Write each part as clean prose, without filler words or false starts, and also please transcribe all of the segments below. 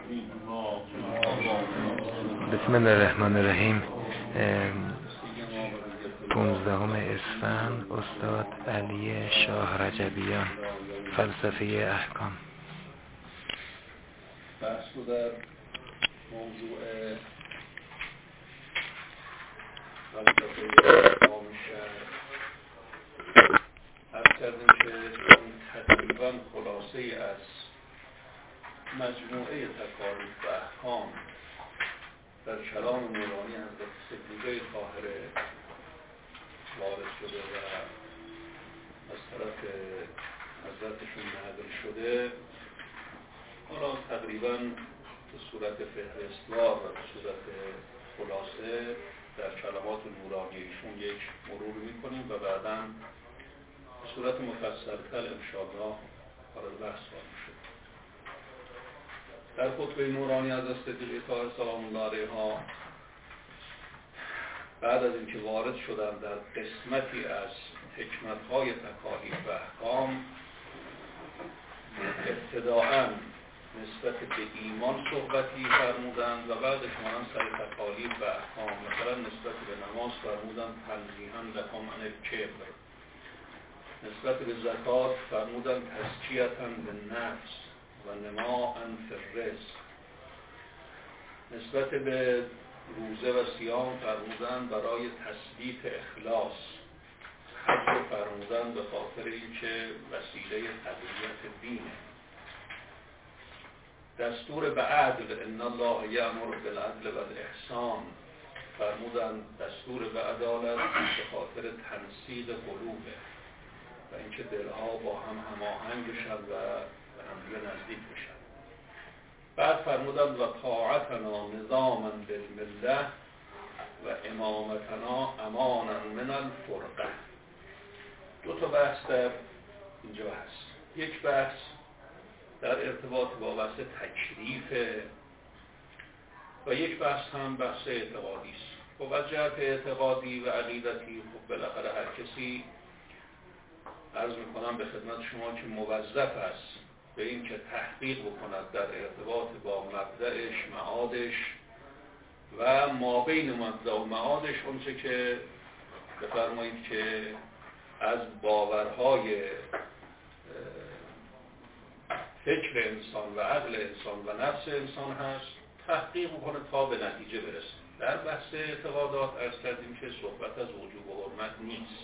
بسم الله الرحمن الرحیم. 15 اسفند، استاد علی شاه رجبیان، فلسفه احکام. بحث رو در موضوع فلسفه احکام شرع عرض کردیم که تقریبا خلاصه از مجموعه تکالیف و احکام در کلام نورانی حضرت صدیقه طاهره وارد شده و از طرف حضرتشون نقل شده. حالا تقریبا به صورت فهرستوار و به صورت خلاصه در کلمات نورانی ایشون یک مرور میکنیم و بعداً به صورت مفصل‌تر انشاءالله وارد بحث خواهیم شد. در خطبه نورانی از صدیقه طاهره سلام الله علیها بعد از اینکه وارد شدن در قسمتی از حکمت‌های تکالیف و احکام، ابتداءً نسبت به ایمان صحبتی فرمودند و بعدش مانند سر تکالیف و احکام، مثلا نسبت به نماز فرمودند تنزیها لکم عن الکبر، نسبت به زکات فرمودند تزکیةً للنفس و نماءً فی الرزق، نسبت به روزه و صیام فرمودند برای تثبیت اخلاص، حج فرمودند به خاطر اینکه وسیله تقویت دینه، دستور به عدل ان الله یأمر بالعدل و الاحسان فرمودند دستور به عدالت به خاطر تنسیق قلوبه و اینکه دلها با هم هماهنگ بشن و به هم نزدیک بشن. بعد فرمودند و طاعتنا نظاما بالمله و امامتنا امانا من الفرقه. دو تا بحث در اینجا هست. یک بحث در ارتباط با بحث تکلیف و یک بحث هم بحث اعتقادی است. خب از جهت اعتقادی و عقیدتی خب بالاخره هر کسی عرض میکنم به خدمت شما که موظف است به این که تحقیق بکند در ارتباط با مبدأش، معادش و ما بین مبدأ و معادش، اونچه که بفرمایید که از باورهای فکر انسان و عقل انسان و نفس انسان هست تحقیق بکنه تا به نتیجه برسه. در بحث اعتقادات عرض کردیم که صحبت از وجوب و حرمت نیست،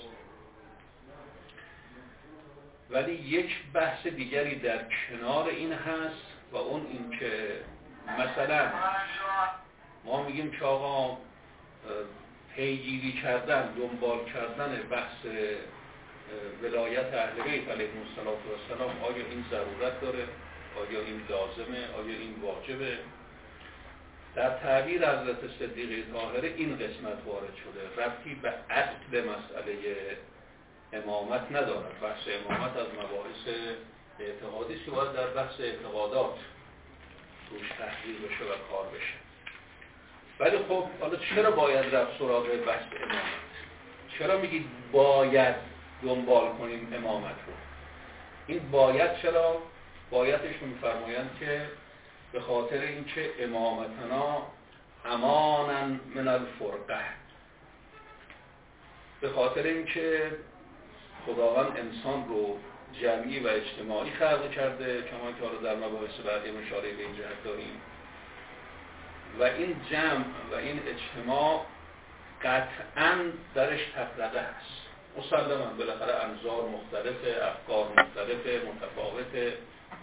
ولی یک بحث دیگری در کنار این هست و اون این که مثلا ما میگیم که آقا پیگیری کردن، دنبال کردن بحث ولایت اهل بیت علیهم السلام آیا این ضرورت داره؟ آیا این لازمه؟ آیا این واجبه؟ در تعبیر حضرت صدیقه طاهره این قسمت وارد شده، ربطی به اصل مسئله امامت ندارد. بحث امامت از مباحث اعتقادی است که باید در بحث اعتقادات توش تحقیق بشه و کار بشه. ولی خب حالا چرا باید رفت سراغ بحث امامت؟ چرا میگید باید دنبال کنیم امامت رو؟ این باید چرا؟ بایدش میفرمایند که به خاطر اینکه امامتنا امانا من الفرقه، به خاطر اینکه خداوند انسان رو جمعی و اجتماعی خلق کرده، کما که حالا در مباحث بعدی اشاره به این جهت داریم، و این جمع و این اجتماع قطعاً درش تفرقه هست. مسلماً بالاخره انظار مختلفه، افکار مختلفه، متفاوته،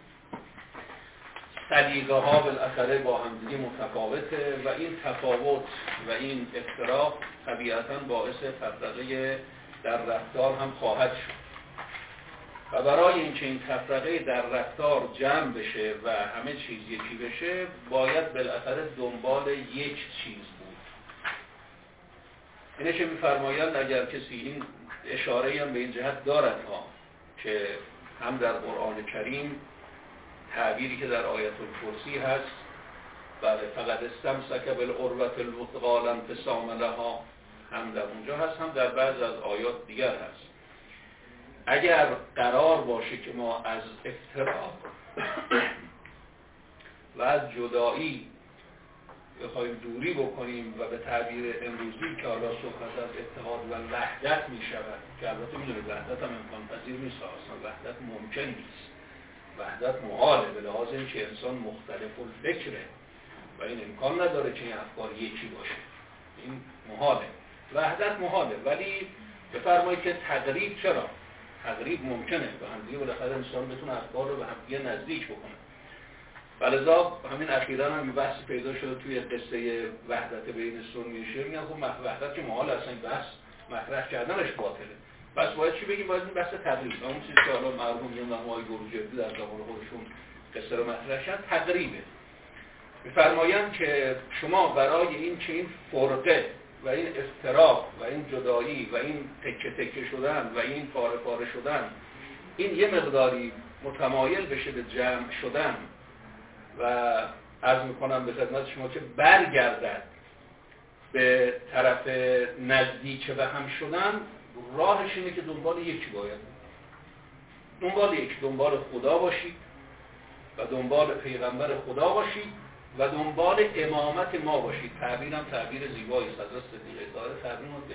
سلیقه ها بالاخره با همدیگه متفاوته و این تفاوت و این افتراق طبیعتاً باعث تفرقه در رفتار هم خواهد شد و برای اینکه این تفرقه در رفتار جمع بشه و همه چیز یکی بشه باید بالاخره دنبال یک چیز بود. اینه که می‌فرمایند اگر کسی این اشاره هم به این جهت دارد ها که هم در قرآن کریم تعبیری که در آیت الکرسی هست، بله فقط استمسک بالعروة الوثقی لا انفصام لها، هم در اونجا هست، هم در بعض از آیات دیگر هست. اگر قرار باشه که ما از افتراق و از جدایی بخوایم دوری بکنیم و به تعبیر امروزی که حالا صحبت از اتحاد و وحدت می شود که البته میدونید وحدت هم امکان پذیر نیست، اصلا وحدت ممکن نیست، وحدت محاله به لحاظ اینکه انسان مختلف الفکره و این امکان نداره که این افکار یکی باشه، این محاله، وحدت محاله. ولی بفرمایید که تقریب چرا؟ تقریب ممکنه، به همدیگه بالاخره انسان بتونه افکار رو به همدیگه نزدیک بکنه. ولذا همین اخیراً هم بحثی پیدا شده توی قصه وحدت بین سنی و شیعه، میگن خب وحدت که محال اصلا بحث مطرح کردنش باطله. پس باید چی بگیم؟ باید این بحث تقریب، اون چیزی که حالا مرحوم میگن آقای گروجردی در زمان خودشون قصه رو مطرح کردن تقریبه. میفرمایند که شما برای این که این فرقه و این افتراق و این جدایی و این تکه تکه شدن و این پاره پاره شدن این یه مقداری متمایل بشه به جمع شدن و عرض میکنم به خدمت شما که برگردد به طرف نزدیک به هم شدن، راهش اینه که دنبال یکی باید، دنبال خدا باشید و دنبال پیغمبر خدا باشید و دنبال امامت ما باشید. تعبیرم تعبیر زیبایی است، حضرت صدیقه طاهره تعبیر به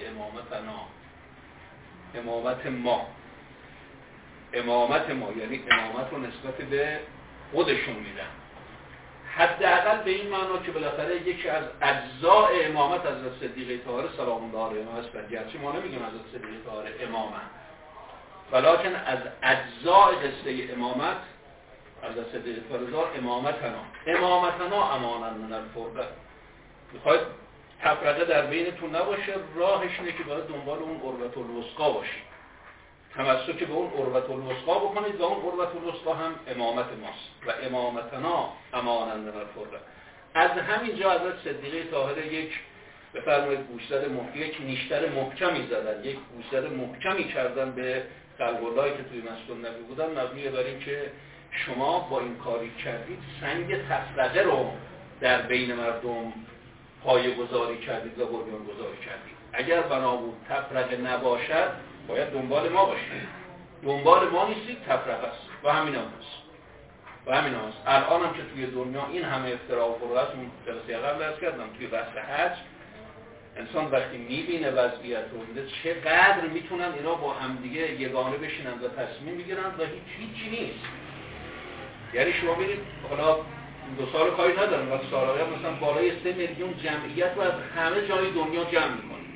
امامت ما یعنی امامت رو نسبت به خودشون میدن، حداقل به این معنا که بالاخره یکی از اجزاء امامت حضرت صدیقه طاهره سلام الله علیها است. گرچه ما نمیگیم حضرت صدیقه طاهره امامن، ولکن از اجزاء قصه امامت حضرت صدیقه طاهره امامتنا امانا من الفرقه. میخواید تفرقه در بینتون نباشه، راهش اینه که باید دنبال اون عروة الوثقی باشید، تمسک به اون عروة الوثقی بکنید و اون عروة الوثقی هم امامت ماست و امامتنا امانا من الفرقه. از همین جا حضرت صدیقه طاهره یک بفرمایید یک نیشتر محکمی زدن، یک گوشزد محکمی کردن به قلب‌اللهی که توی مسجد نبی بودن، مبنی بر این که شما با این کاری کردید سنگ تفرقه رو در بین مردم پایه‌گذاری کردید و بنیان گذاری کردید. اگر بنا بود تفرقه نباشد باید دنبال ما باشید، دنبال ما نیستید، تفرقه است و همین هست. الان هم که توی دنیا این همه افتراق و فرقه است، اون جلسه قبل عرض کردم توی بحث حج، انسان وقتی میبینه وضعیت رو میده چقدر میتونن اینا با همدیگه یگانه بشینن و تصمیم بگیرن و هیچی نیست. یعنی شما برید حالا 2 سال کاری ندارم وقتی سال آینده مثلا بالای 3 میلیون جمعیت رو از همه جای دنیا جمع میکنه،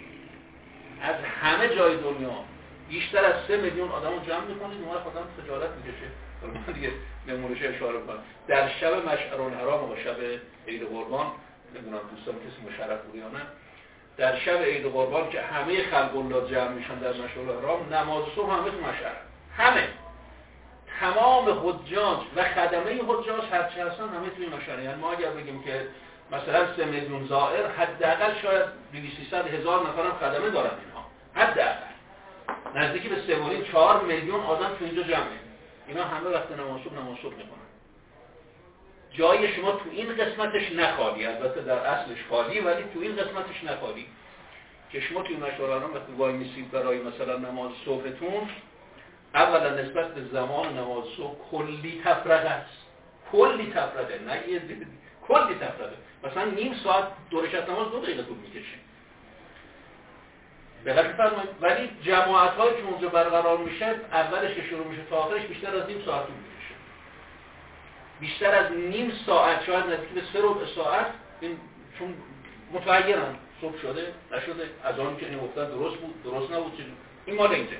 از همه جای دنیا بیشتر از 3 میلیون آدم رو جمع میکنید، اون وقت آدم خجالت میکشه. من دیگه نمونهش اشاره کنم، در شب مشعرالحرام و شب عید قربان، نمیدونم دوستان کسی مشرف بود یا نه، در شب عید قربان که همه خلق الله جمع میشن در مشعرالحرام، نماز صبح همه تو مشعر، همه تمام حجاج و خدمه حجاج هرچی هستن همه توی مشعر. یعنی ما اگر بگیم که مثلا 3 میلیون زائر، حداقل شاید 200-300 هزار نفر هم خدمه دارن اینها، حداقل نزدیکی به 3.4 میلیون آدم تو اینجا جمعه. اینا همه وقت نماز صبح میکنن. جای شما تو این قسمتش نخالی، البته در اصلش خالی، ولی تو این قسمتش نخالی که شما توی مشعرالحرام وقتی وای میسید برای مثلا نماز صبحتون، اولا نسبت به زمان نماز صبح کلی تفرقه است، کلی تفرقه، کلی تفرقه. مثلا نیم ساعت دورشت نماز 2 دقیقه طول میکشه، دقت فرمایید. ولی جماعت‌هایی که اونجا برقرار میشه، اولش که شروع میشه تا آخرش بیشتر از نیم ساعت طول میکشه، بیشتر از نیم ساعت، شاید نزدیک به 3 ربع ساعت. این چون متغیرن، صبح شده نشده، از آن که گفتن درست بود درست نبود، این مال اینجا.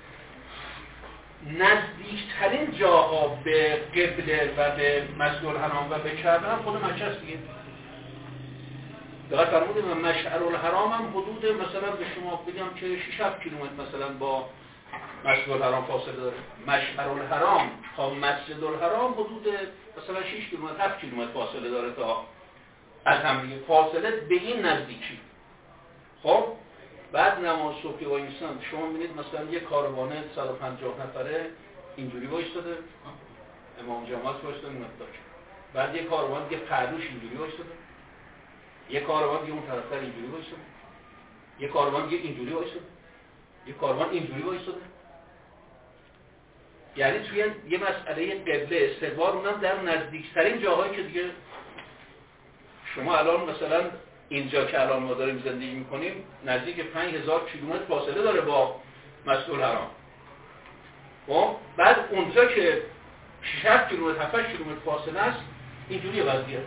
نزدیکترین جاها به قبله و به مسجد الحرام و به کعبه هم خود مکه است دیگه. دقیق فرمودید، مشعر الحرام هم حدود مثلا به شما بگم که 6-7 کیلومتر مثلا با مسجد الحرام فاصله داره. مشعر الحرام تا مسجد الحرام حدود مثلا 6 کیلومتر 7 کیلومتر فاصله داره تا از هم دیگه، فاصله به این نزدیکی. خب بعد نماز صبح که وایسان شما می‌بینید مثلا یه کاروان 150 نفره اینجوری وایساده، امام جماعت وایساده مقدار، بعد یه کاروان دیگه پهلوش اینجوری وایساده، یه کاروان دیگه اون طرف‌تر اینجوری وایساده، یه کاروان دیگه اینجوری وایساده، یه کاروان اینجوری وایساده. یعنی توی یه مسئله قبله استقبال، اونم در نزدیکترین جاهایی که دیگه شما الان مثلا اینجا که الان ما داریم زندگی میکنیم نزدیک 5000 کیلومتر فاصله داره با مسجد الحرام. خب بعد اونجا که 6 کیلومتر 7 کیلومتر فاصله است اینجوری وضعیتش،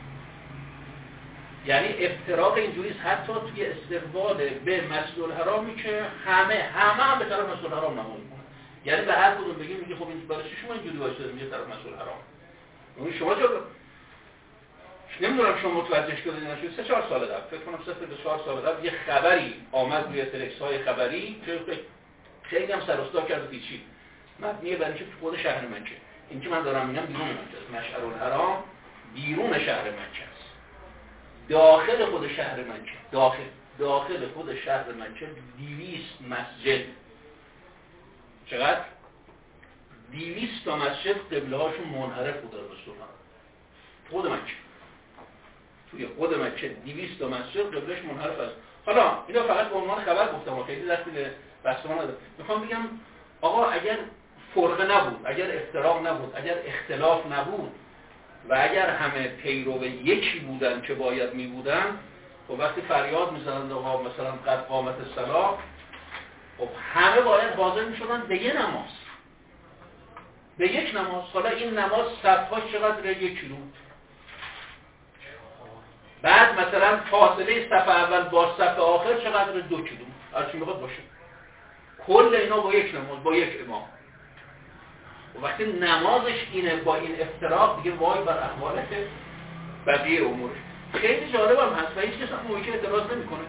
یعنی افتراق اینجوری است حتی توی استقبال به مسجد الحرامی که همه به طرف مسجد الحرام نماز میکنن. یعنی به هر کدوم بگیم میگه خب این برای چی شما اینجوری وایسادید میگه طرف مسجد الحرام. اون شما چرا نمیدونم شما متوجه شدید یا نه، 3-4 سال قبل فکر کنم 3-4 سال قبل یه خبری آمد روی تلکس‌های خبری که خیلی هم سر و صدا کرد پیچید. مبنی بر اینکه خود شهر مکه، این که من دارم میگم بیرون مکه است، مشعر الحرام بیرون شهر مکه است، داخل خود شهر مکه، داخل خود شهر مکه 200 مسجد، چقدر؟ 200 تا مسجد قبله هاشون منحرف بوده به سلطان خود مکه. توی خود مکه 200 تا مسجد قبلش منحرف است. حالا اینو فقط به عنوان خبر گفتم، خیلی دستی به بحث ما نداره. میخوام بگم آقا اگر فرقه نبود، اگر افتراق نبود، اگر اختلاف نبود و اگر همه پیرو یکی بودن که باید می بودن، خب وقتی فریاد میزنند آقا مثلا قد قامت الصلاة، خب همه باید حاضر میشدن به یه نماز، به یک نماز. حالا این نماز صفحاش چقدر؟ 1 کیلومتر. بعد مثلا فاصله صف اول با صف آخر چقدر؟ 2 کیلومتر. هرچی میخواد باشه. کل اینا با یک نماز، با یک امام. و وقتی نمازش اینه با این افتراق، دیگه وای بر احوالش بقیه امورش. خیلی جالب هم هست و هیچ کس هم موقعی اعتراض نمیکنه.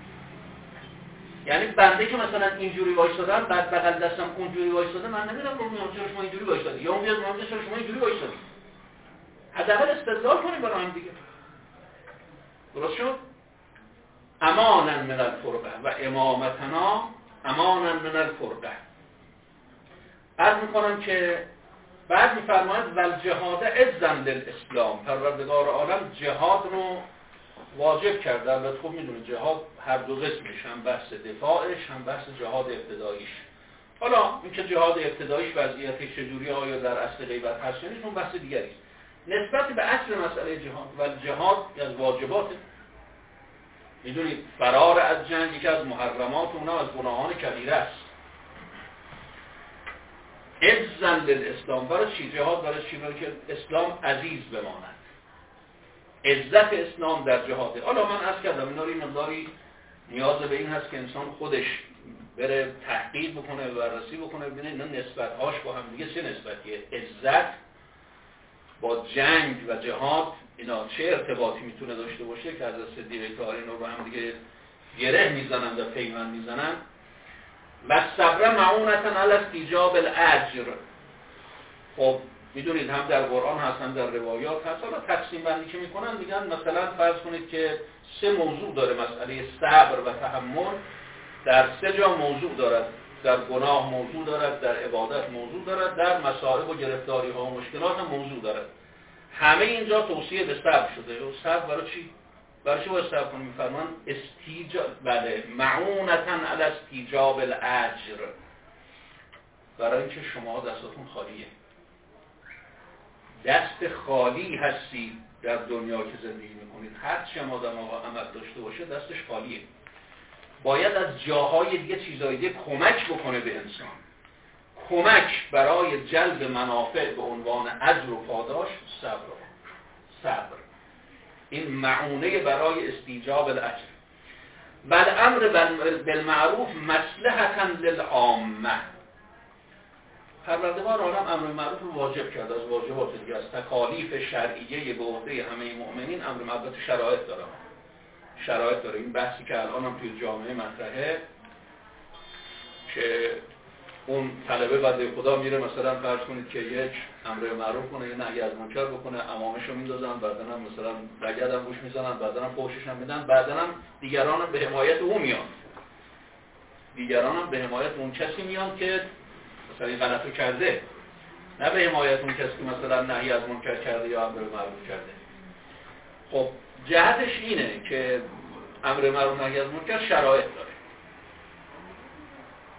یعنی بنده که مثلا اینجوری وایسادم، بعد بغل دستم اونجوری وایساده، من نمیدونم چرا شما اینجوری وایسادی، یا اون بیاد میگه چرا شما اینجوری وایسادی. حداقل استدلال کنیم برای هم دیگه. درست شد؟ امانا من الفرقه و امامتنا امانا من الفرقه. بعد میکنم که بعد میفرماید والجهاد عزا للاسلام، پروردگار عالم جهاد رو واجب کرده. البته خب میدونه جهاد هر دو قسمش، هم بحث دفاعش هم بحث جهاد ابتداییش. حالا اینکه جهاد ابتداییش وضعیتش چجوری، آیا در اصل غیبت هست یا نیست، اون بحث دیگری است. نسبت به اصل مسئله جهاد و جهاد از واجبات، میدونید فرار از جنگ یکی از محرمات، اونها از گناهان کبیره است. عزا للاسلام، برای چی جهاد؟ برای چی؟ برای که اسلام عزیز بماند. عزت اسلام در جهاده. حالا من عرض کردم اینا رو این مقداری نیاز به این هست که انسان خودش بره تحقیق بکنه و بررسی بکنه، ببینه اینا نسبت‌هاش با هم دیگه چه نسبتیه. عزت با جنگ و جهاد اینا چه ارتباطی میتونه داشته باشه که از صدیق کار اینا رو هم دیگه گره میزنن و پیوند میزنن. و صبر معونتن علی استیجاب الاجر. خب میدونید هم در قرآن هست هم در روایات هست. حالا تقسیم بندی که میکنن میگن مثلا فرض کنید که 3 موضوع داره مسئله صبر و تحمل، در 3 جا موضوع دارد، در گناه موضوع دارد، در عبادت موضوع دارد، در مصائب و گرفتاری ها و مشکلات هم موضوع دارد. همه اینجا توصیه به صبر شده. و صبر برای چی؟ برای چی باید صبر کنیم؟ میفرمان استیجاب، بله، معونتن علی استیجاب الاجر، برای اینکه شما دستتون خالیه، دست خالی هستید در دنیا که زندگی میکنید. هر چه آدم عمل داشته باشه دستش خالیه، باید از جاهای دیگه چیزای دیگه کمک بکنه به انسان. کمک برای جلب منافع به عنوان اجر و پاداش صبر. این معونه برای استیجاب الاجر. و الامر بالمعروف مصلحتا للعامه. پروردگار عالم امر معروف رو واجب کرده، از واجبات دیگه، از تکالیف شرعیه به عهده همه مؤمنین. امر معروف شرایط داره. این بحثی که الان هم توی جامعه مطرحه که اون طلبه بنده خدا میره مثلا فرض کنید که یک امر معروف کنه، یه نهی از منکر بکنه، امامشو میندازن، بعدن هم مثلا لگدم روش میزنن، بعدن هم فحشش هم میدن، بعدن هم دیگران هم به حمایت اون میان، دیگران هم به حمایت اون کسی میان که مثلا این غلطو کرده، نه به حمایت اون کسی که مثلا نهی از منکر کرده یا امر معروف کرده. خب جهتش اینه که امر معروف نهی از منکر شرایط داره.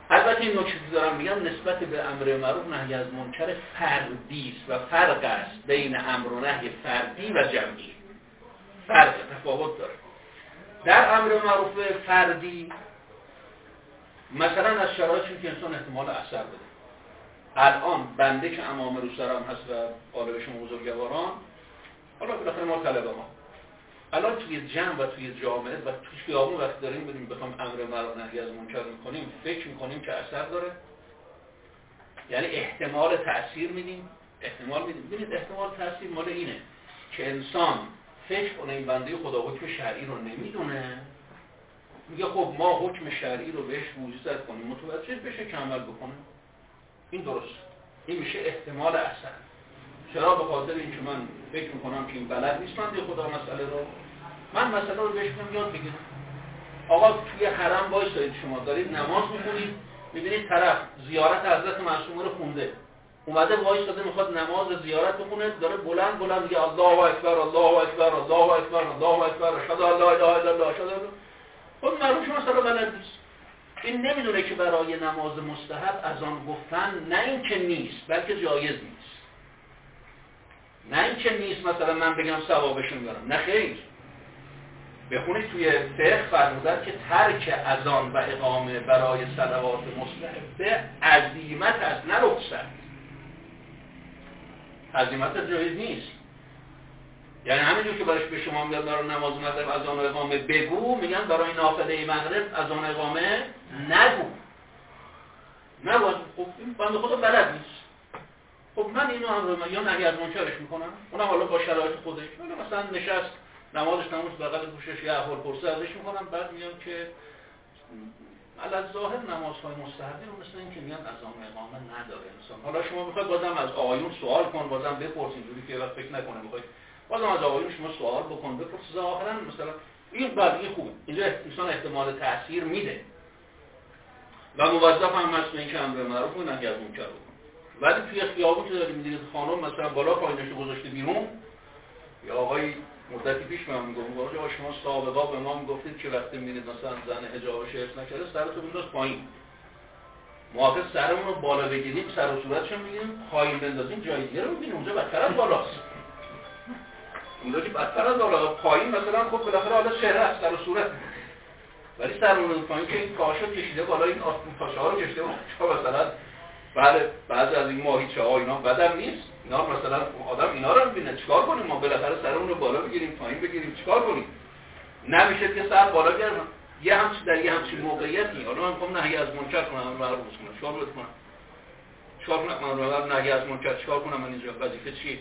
البته این نکته دارم میگم نسبت به امر معروف نهی از منکر فردی است و فرق است بین امر و نهی فردی و جمعی. فرق تفاوت داره. در امر معروف فردی مثلا از شرایطی که انسان احتمال اثر بده. الان بنده که امام رو سرم هست و غالب شما بزرگواران، حالا بالاخره ما طلبه ها، الان توی جمع و توی جامعه و توی خیابون وقت داریم بریم بخوام امر معروف نهی از منکر میکنیم، فکر میکنیم که اثر داره؟ یعنی احتمال تأثیر میدیم؟ احتمال میدیم. ببینید احتمال تأثیر مال اینه که انسان فکر کنه این بنده خدا حکم شرعی رو نمیدونه، میگه خب ما حکم شرعی رو بهش موجزت کنیم، متوجه بشه که عمل بکنه. این درست، این میشه احتمال اثر. چرا؟ به خاطر اینکه من فکر میکنم که این بلد نیست بنده خدا مسئله رو، من مسئله رو بهش میگم یاد بگیرم. آقا توی حرم وایسید، شما دارید نماز میخونید، میبینید طرف زیارت حضرت معصومه رو خونده، اومده وایساده میخواد نماز زیارت بخونه، داره بلند بلند میگه الله اکبر الله اکبر الله اکبر الله اکبر اشهد ان لا اله الا الله اشهد ان. خود معلوم شما مثلا بلد نیست. این نمیدونه که برای نماز مستحب اذان گفتن نه اینکه نیست بلکه جایز نیست. نه اینکه نیست مثلا من بگم ثوابش میبرم، نه خیر. بخونید توی فقه فرمودن که ترک اذان و اقامه برای صلوات مستحبه عزیمت است، نه رخصت. عزیمت جایز نیست. یعنی همینجور که برش به شما میگن برای نماز مغرب اذان و اقامه بگو، میگن برای نافله مغرب اذان و اقامه نگو. نباید. خب این بنده خدا بلد نیست. خب من اینو امر یا نهی از منکرش میکنم، اونم حالا با شرایط خودش. مثلا نشست نمازش تموم بغل گوشش یه احوال پرسه ازش میکنم، بعد میگم که علی ظاهر نمازهای مستحبی رو مثل این که میگن اذان و اقامه نداره انسان. حالا شما میخواید بازم از آقایون سوال کن، بازم بپرس، اینجوری که وقت فکر نکنه میخواید بازم از آقایون شما سوال بکن، بپرس. ظاهرا مثلا این بعد خوبه، اینجا انسان احتمال تاثیر میده و موظف هم هست به اینکه امر معروف و نهی از منکر بکنه. ولی توی خیابون که داریم می‌بینید خانم مثلا بالا پایینش رو گذاشته بیرون، یا آقای مدتی پیش من میگم آقا شما سابقا به ما میگفتید که وقتی می‌بینید مثلا زن حجابش حفظ نکرده سرتو بنداز پایین. موافق سرمون رو بالا بگیریم، سر و صورتشو می‌گیریم، پایین بندازیم، جای دیگه رو می‌بینیم اونجا بدتر از بالاست. اونجا که بدتر از بالا، پایین مثلا خب بالاخره حالا چهره است، سر و صورت. ولی سرمون پایین که این کاشو کشیده بالا، این کاشه‌ها رو کشیده بالا مثلا بله بعضی از این ماهیچه‌ها اینا بدم نیست، اینا مثلا آدم اینا رو می‌بینه، چیکار کنیم ما بالاخره سرمون رو بالا بگیریم پایین بگیریم، چیکار کنیم؟ نمیشه که سر بالا گرم. یه همچین در یه همچین موقعیتی حالا من می‌خوام نهی از منکر کنم، معروف کنم، چیکار کنم؟ چیکار کنم؟ من نهی از منکر چیکار کنم؟ من اینجا وظیفه چیه؟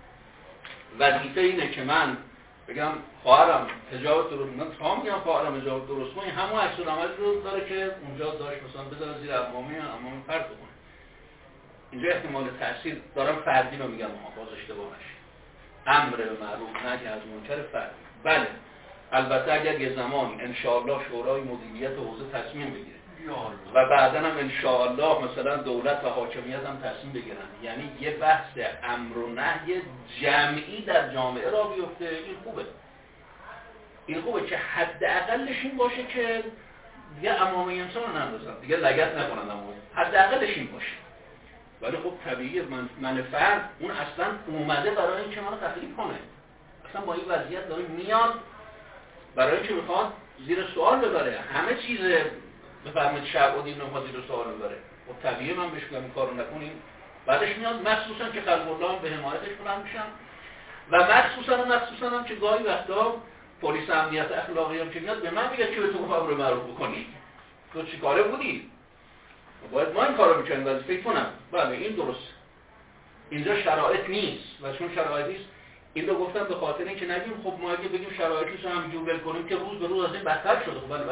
وظیفه اینه که من بگم خواهرم حجاب درست، من تا میگم خواهرم حجاب درست کنه، همون عکس العمل رو داره که اونجا داشت مثلا بذاره زیر عمامه پرت کنه. اینجا احتمال تاثیر دارم فردی رو میگم، باز اشتباه نشه. امر معروف نهی از منکر فردی. بله البته اگر یه زمانی ان شاء الله شورای مدیریت حوزه تصمیم بگیره و بعداً هم ان شاء الله مثلا دولت و حاکمیت هم تصمیم بگیرن، یعنی یه بحث امر و نهی جمعی در جامعه را بیفته، این خوبه. این خوبه که حداقلش این باشه که دیگه عمامه انسان رو نندازن، دیگه لگد نکنن عمامه، حداقلش این باشه. ولی خب طبیعیه من فرد اون اصلا اومده برای اینکه منو تخریب کنه، اصلا با این وضعیت داره میاد برای اینکه میخواد زیر سوال ببره همه چیز. بفرمایید شرع و دین رو زیر سوال ببره. خب طبیعیه من بهش میگم این کارو نکنیم. بعدش میاد مخصوصا که خلق الله به حمایتش بلند میشن و مخصوصا هم که گاهی وقتا پلیس امنیت اخلاقی هم که میاد به من میگه که به تو گفت امر معروف بکنی، تو چیکاره بودی؟ باید ما این کارو بکنیم. وظیفه کنم. بله این درست. اینجا شرایط نیست و چون شرایط نیست این رو گفتم به خاطر اینکه نگیم خب ما اگه بگیم شرایطش رو همینجور ول کنیم که روز به روز از این بدتر شده. خب بله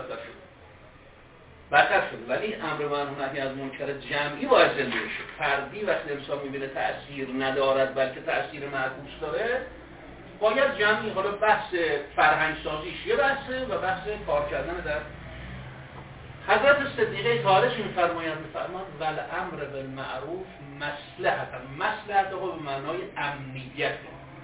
بدتر شده. ولی امر معروف نهی از منکر جمعی باید زنده شه. فردی وقتی انسان میبینه تأثیر ندارد بلکه تأثیر معکوس داره، باید جمعی. حالا بحث فرهنگ سازیش یه بحثه و بحث کار کردن در حضرت صدیقه طاهرش میفرماید ول امر بالمعروف مصلحت به معنای امنیت،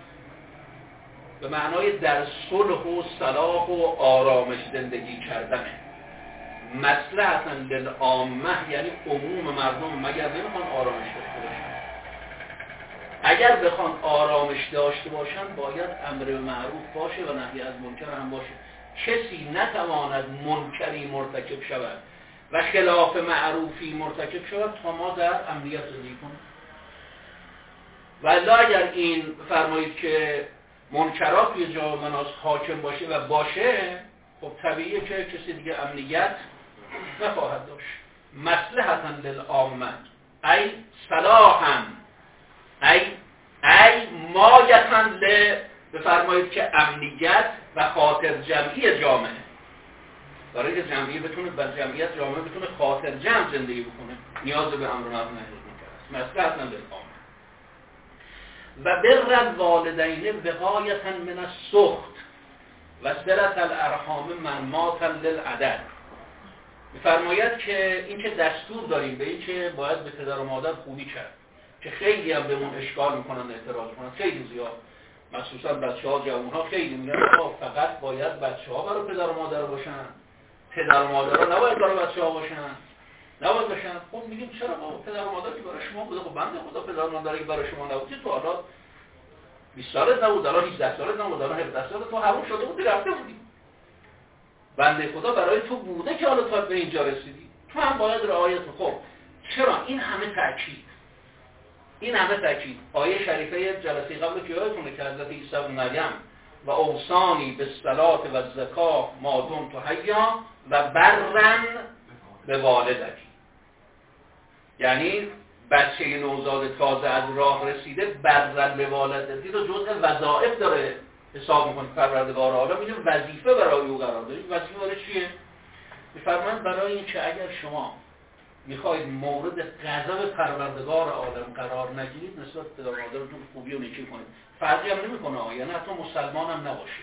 به معنای در صلح و صلاح و آرامش زندگی کردنه. مصلحتا للعامه یعنی عموم مردم مگر نمیخوان آرامش داشته باشن؟ اگر بخوان آرامش داشته باشن باید امر به معروف باشه و نهی از منکر هم باشه. کسی نتواند منکری مرتکب شود و خلاف معروفی مرتکب شود تا ما در امنیت زندگی کنیم. ولی اگر این فرمایید که منکرات توی جامعه ناز حاکم باشه و باشه، خب طبیعیه که کسی دیگه امنیت نخواهد داشت. مصلحتا للعامه ای صلاحا ای مایتا بفرمایید که امنیت و خاطر جمعی جامعه، برای که جمعیت بتونه خاطر جمع زندگی بکنه نیاز به امر معروف نهی از منکر است. مصلحتا للعامه و بر الوالدین وقایتا من السخط و صلة الارحام منماتا للعدد. می‌فرماید که این که دستور داریم به این که باید به پدر و مادر خوبی کرد، که خیلی هم بهمون اشکال میکنن، اعتراض میکنن، خیلی زیاد، مخصوصا بچه‌ها جوان‌ها خیلی میگن فقط باید بچه‌ها برای پدر و مادر باشن، پدر و مادرها نباید برای بچه‌ها باشن، نباید باشن. خب میگیم چرا بابا پدر و مادر که برای شما بوده، خب بنده خدا پدر و مادری برای شما نبود، تو حالا 20 سالت نبود، الان 18 سالت نبود، الان 17 سالت تو حروم شده بودی رفته بودی، بنده خدا برای تو بوده که حالا تا به اینجا رسیدی، تو هم باید رعایت. خب چرا این همه تاکید؟ آیه شریفه جلسه قبل که یادتونه که حضرت عیسی بن مریم و اوصانی بالصلاة و الزکاة ما دمت حیا و برا بوالدتی، یعنی بچه نوزاد تازه از راه رسیده برا بوالدتی رو جزء وظایف داره حساب میکنه پروردگار عالم. اینو وظیفه برای او قرار داره. وظیفه برای چیه؟ میفرمایند برای این که اگر شما میخواید مورد غضب پروردگار عالم قرار نگیرید نسبت به پدر و مادرتون خوبی و نیکی کنید. فرقی هم نمیکنه، یعنی حتی مسلمان هم نباشه.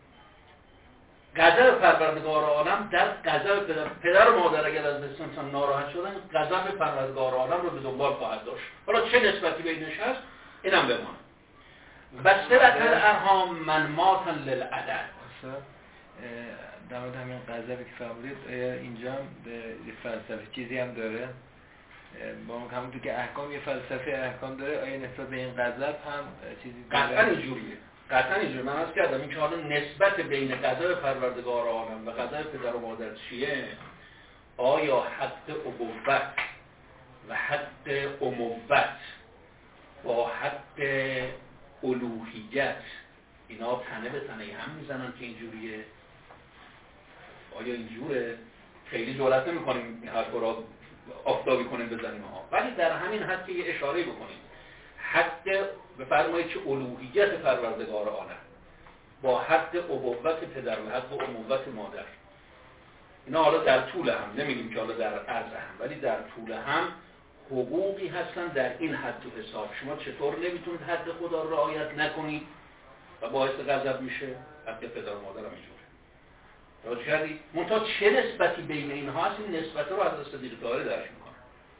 غضب پروردگار عالم در غضب پدر و مادر اگر از دست انسان ناراحت شدن، غضب پروردگار عالم رو به دنبال خواهد داشت. حالا چه نسبتی بینش هست اینم بمونه. و صلة الارحام منماتا للعدد. در مورد همین غضبی که فرمودید اینجا هم به فلسفه چیزی هم داره، با همونطور که احکام یه فلسفه احکام داره، آیا نسبت به این غضب هم چیزی داره؟ قطعا اینجوریه. من عرض کردم این که حالا نسبت بین غضب پروردگار عالم و غضب پدر و مادر چیه؟ آیا حق ابوت و حق اموت با حق الوهیت اینا تنه به تنه هم میزنن که اینجوریه؟ آیا اینجوره؟ خیلی جرئت نمی‌کنیم این حرفا رو آفتابی کنیم بزنیم ها، ولی در همین حد که یه اشاره بکنیم حق بفرمایید که الوهیت پروردگار عالم با حق ابوت پدر و حق اموت مادر، اینا حالا در طول هم، نمیگیم که حالا در عرض هم، ولی در طول هم حقوقی هستن در این حد و حساب. شما چطور نمیتونید حد خدا رو رعایت نکنید و باعث غضب میشه؟ حق پدر و مادر هم اینجوره. توجه کردید؟ منتها چه نسبتی بین اینها هست؟ این نسبت رو از صدیق طاهری درش میکنه.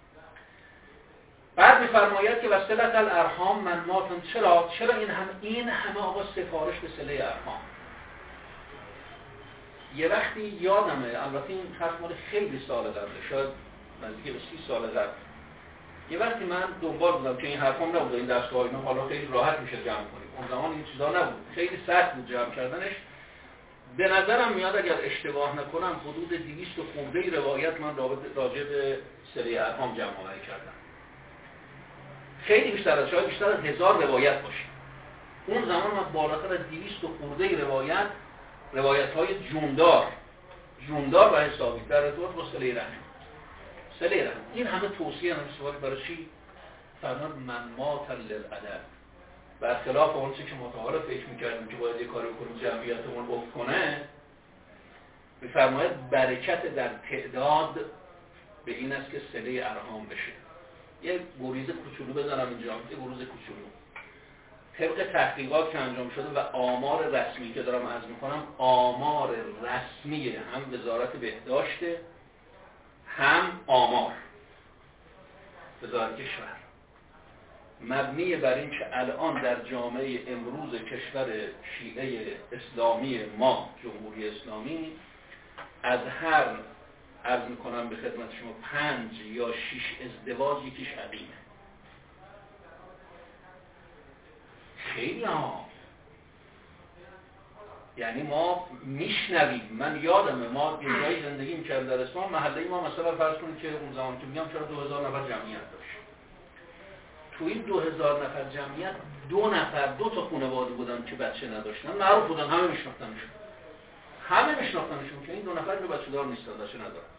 بعد میفرماید که وصلة الارحام منماتا. چرا این همه آقا سفارش به صله ارحام؟ یه وقتی یادمه، البته این حرف مال خیلی سال قبله، شاید نزدیک به 30 سال قبل، یه وقتی من دنبال بودم که این حرفام نبود، این دستگاه اینا حالا خیلی راحت میشه جمع کنیم، اون زمان این چیزا نبود، خیلی سخت بود جمع کردنش. به نظرم میاد اگر اشتباه نکنم حدود 200 خورده روایت من راجع به صله ارحام جمع آوری کردم. خیلی بیشتر از، شاید بیشتر از 1000 روایت باشه. اون زمان من بالاتر از 200 خورده روایت‌های جوندار و حسابی در ارتباط با صله رحم. این همه توصیه هم استفاده برای چی؟ فرمان منماتا للعدد. برخلاف اون چی که متعارف فکر می‌کردیم که باید یه کاری بکنیم جمعیتمون افت کنه، می‌فرماید برکت در تعداد به این است که صله ارحام بشه. یه گریز کوچولو بزنم اینجا، یه گریز کوچولو. طبق تحقیقات که انجام شده و آمار رسمی که دارم عرض می‌کنم، آمار رسمی هم وزارت بهداشت هم آمار وزارت کشور، مبنی بر این که الان در جامعه امروز کشور شیعه اسلامی ما، جمهوری اسلامی، عرض میکنم به خدمت شما 5 یا 6 ازدواج یکیش عقیمه. خیلی ها، یعنی ما میشنویم. من یادمه ما یه جایی زندگی میکردیم در اصفهان، محله ما مثلا فرض کنید که اون زمان که میگم چرا 2000 نفر جمعیت داشت. تو این 2000 نفر جمعیت 2 نفر 2 تا خانواده بودن که بچه نداشتن، معروف بودن، همه میشناختنشون که این 2 نفر رو بچه دار نیستن، بچه ندارن.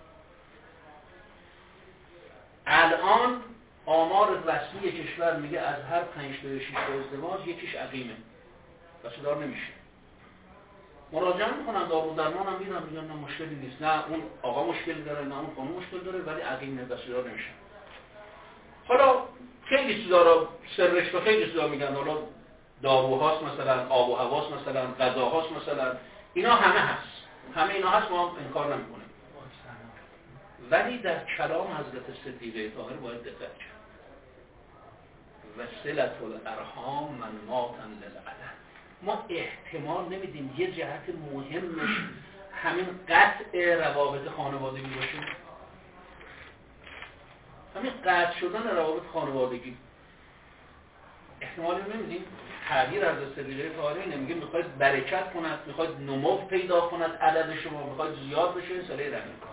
الان آمار رسمی کشور میگه از هر 5 تا 6 تا ازدواج یکیش عقیمه، بچه دار نمیشه. مراجعه میکنن دارودرمان هم میگن نه مشکلی نیست، نه اون آقا مشکلی داره نه اون خانم مشکل داره، ولی عقیم بچه دار نمیشه. حالا خیلی چیزا سرش به خیلی چیزا میگن، حالا داروهاست مثلا، آب و هواست مثلا، غذاهاست مثلا، اینا همه هست، همه اینا هست، ما انکار نمیکنیم. ولی در کلام حضرت صدیقه طاهره باید دقت کرد. و صلة الارحام منماتا للعدم. ما احتمال نمیدیم یه جهت مهمش همین قطع روابط خانوادگی باشه. همین قطع شدن روابط خانوادگی احتمالی نمیدیم. تعبیر از صدیقه طاهره نمیگه میخواید برکت کند، میخواید نمو پیدا کند، عدد شما میخواید زیاد بشه، صله رحم کن.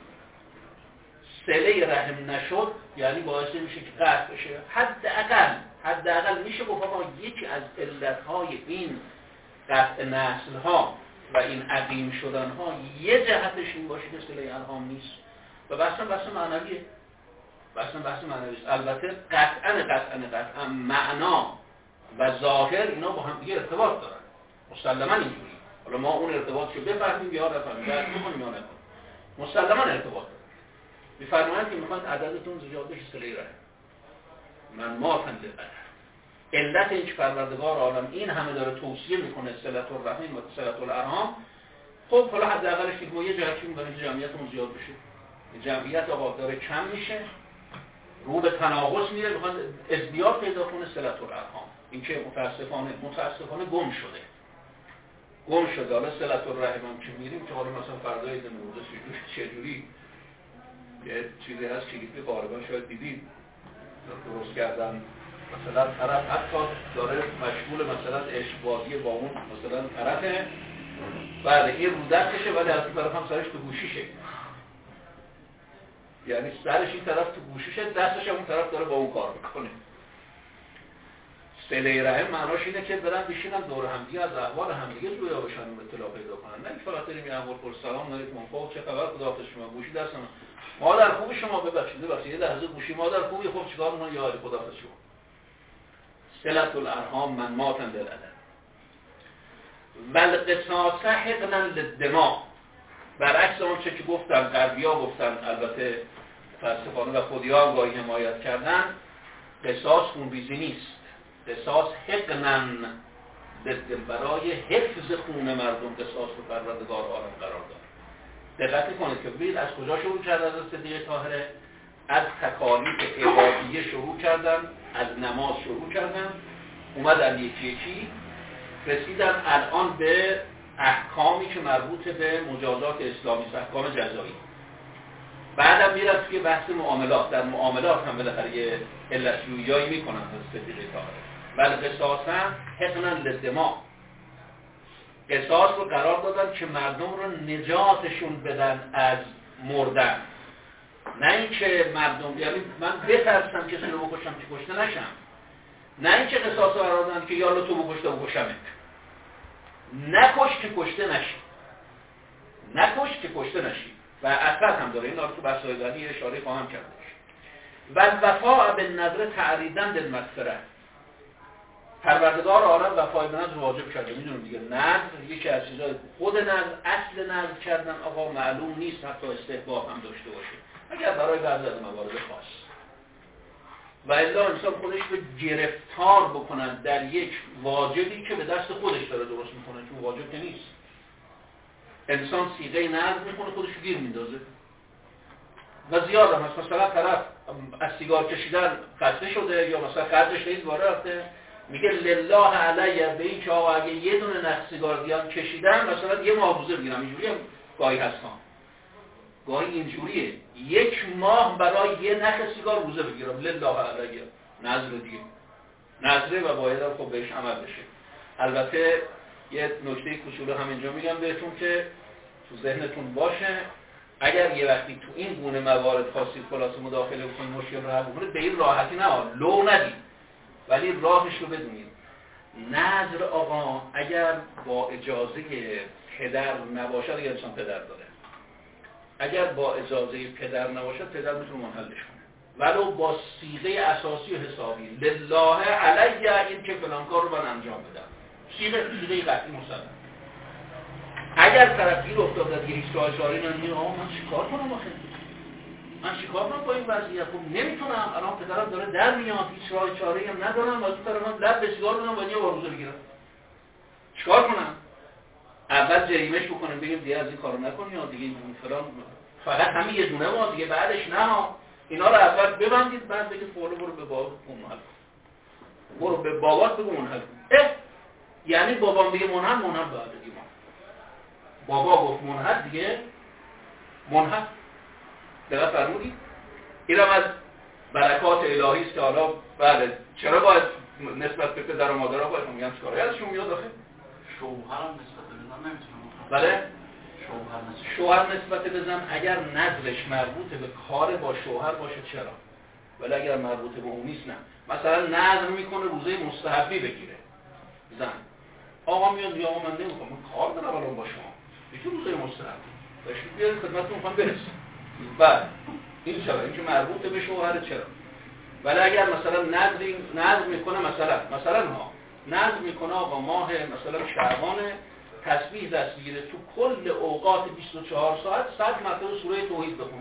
صله رحم نشد یعنی باعث میشه که قطع بشه. حداقل میشه گفت آقا یکی از علتهای این قطع نسل ها و این عقیم شدن ها یه جهتش این باشه که صله ارحام نیست و بحث معنویه. بحث معنوی است. البته قطعا معنا و ظاهر اینا با هم دیگه ارتباط دارن، مسلما اینجوری. حالا ما اون ارتباط رو بفهمیم یا نفهمیم، درک بکنیم یا نکنیم، مسلما ارتباط داره. می‌فرمایند که میخواید عددتون زیاد بشه، صله رحم من ما فند علت این که پروردگار عالم این همه داره توصیه میکنه صلة الرحم و صلة الارحام. خب حالا حداقلش دیگه یه جهتی می‌بریم جمعیتمون زیاد بشه. جمعیت آقا داره کم میشه، رو به تناقض میره، میخواد ازدیاد پیدا کنه صلة الارحام. این که متاسفانه گم شده. حالا صلة الرحم هم که میریم که حالا مثلا فردای نموزه چجوری یه چیزی هست کلیپی غالبا شاید دیدید درست کردن، مثلا طرف حتی داره مشغول مثلا عشق‌بازی با اون مثلا طرفه، بله این رو دستشه ولی از این طرف هم سرش تو گوشیشه، یعنی سرش این طرف تو گوشیشه، دستش اون طرف داره با اون کار میکنه. صله رحم معناش اینه که برن بشینن دور همدیگه از احوال همدیگه جویا بشن و اطلاع پیدا کنن، نه فقط بریم یه احوال پرسلام علیکم فوق چه خبر خداحافظ شما گوشی دستم مادر خوب شما ببخشید یه لحظه گوشی مادر خوبی خب چیکار می‌کنن یا علی خداحافظ شما. صلة الارحام منماتا للعدم و القصاص حقنا للدماء. برعکس اون چه که گفتن غربی‌ها گفتن، البته متأسفانه و خودی‌ها هم گاهی حمایت کردن، قصاص خونریزی نیست. قصاص حقنا برای حفظ خون مردم قصاص رو پروردگار عالم قرار داد. دقت کنید که ببینید از کجا شروع کردن از صدیقه طاهره؟ از تکالیف عبادیه شروع کردن، از نماز شروع کردن، اومدن یکی رسیدن الان به احکامی که مربوط به مجازات اسلامی، احکام جزایی. بعدم میرن توی بحث معاملات، در معاملات هم بالاخره یه علت‌جویی میکنن از صدیقه طاهره. ولی قصاصا حقنا للدماء، قصاص رو قرار دادن که مردم رو نجاتشون بدن از مردن، نه اینکه مردم یعنی من بترسم کسی رو بکشم که کشته نشم، نه اینکه قصاص رو قرار دادن که یالا تو بکشته بکشمت، نکش که کشته نشی و اصلا هم داره این تو بحث‌های بعدی اشاره خواهم کردش. و الوفاء بالنذر تعریضاً للمغفرة، پروردگار عالم وفای به نذر واجب کرده. میدونم دیگه نذر یکی از چیزای خود نذر، اصل نذر کردن آقا معلوم نیست، حتی استحباب هم داشته باشه اگر برای بعضی از موارد خاص، و الا انسان خودش رو گرفتار بکنن در یک واجبی که به دست خودش داره درست میکنه، چون واجب که نیست. انسان صیغه نذر میکنه خودش رو گیر میندازه و زیاد هم هست. مثلا طرف از سیگار کشیدن خسته شده یا مثلا خرجش نیست باره رفته، میگه لله علیه به این که آقا اگه یه دونه نخ سیگار دیام کشیدم مثلا یه ماه روزه بگیرم. اینجوری هم گاهی هستم گاهی اینجوریه 1 ماه برای یه نخ سیگار روزه بگیرم لله علیه، نظر دیگه نظره و باید هم خب بهش عمل بشه. البته یه نکته کوچولو همینجا میگم بهتون که تو ذهنتون باشه، اگر یه وقتی تو این گونه موارد خاصی خلاص مداخله بکنید مشکل رو حل بکنید به این راحتی نه لو ندید، ولی راهش رو بدونید. نظر آقا اگر با اجازه پدر نباشد، اگر انسان پدر داره، اگر با اجازه پدر نباشد پدر میتونه منحلش کنه ولو با صیغه اساسی و حسابی لله علیه این که فلان کار رو من انجام بدم، صیغه قطعی مسلم. اگر طرف گیر افتاده دیگه هیچ راه چاره‌ای نداره، آقا من چیکار کنم آخه؟ من چیکار کنم با این وضعیت؟ خب نمیتونم، الان پدرم داره در میاد، هیچ راه چاره‌ای هم ندارم، از اون طرف من لب به سیگار بدم و یه بار روزه بگیرم. چیکار کنم؟ اول جریمه‌اش بکنیم بگیم دیگه از این کارو نکن یا دیگه فلان، فقط همین یه دونه ما دیگه بعدش نه. اینا رو اول ببندید بعد بگید فعلا برو به بابات منحل، برو به بابات بگو منحل. یعنی بابام بگه منحل بعد دیگه بابا گفت منحل دیگه منحل. دقیق فرمودید؟ اینم از برکات الهی است که حالا بله چرا باید نسبت به پدر و مادرها باید میگم چیکاره ازشون میاد آخه؟ شوهرم نسبت به زن نمیتونم. بله؟ شوهر نسبت به زن اگر نظرش مربوط به کار با شوهر باشه چرا؟ ولی اگر مربوط به اون نیست نه. مثلا نظر میکنه روزه مستحبی بگیره زن، آقا میاد یا آقا من نمیخوام، من کار دارم الان با شما، یکی روزه مستحبی باشید بیارید خدمتتون میخوام برسم. بله این چرا؟ این که مربوط به شوهر چرا؟ ولی اگر مثلا نظر میکنه مثلا نظر میکنه آقا ماه مثلا شعبان تسبیح دست بگیره تو کل اوقات 24 ساعت 100 مرتبه سوره توحید بخونه،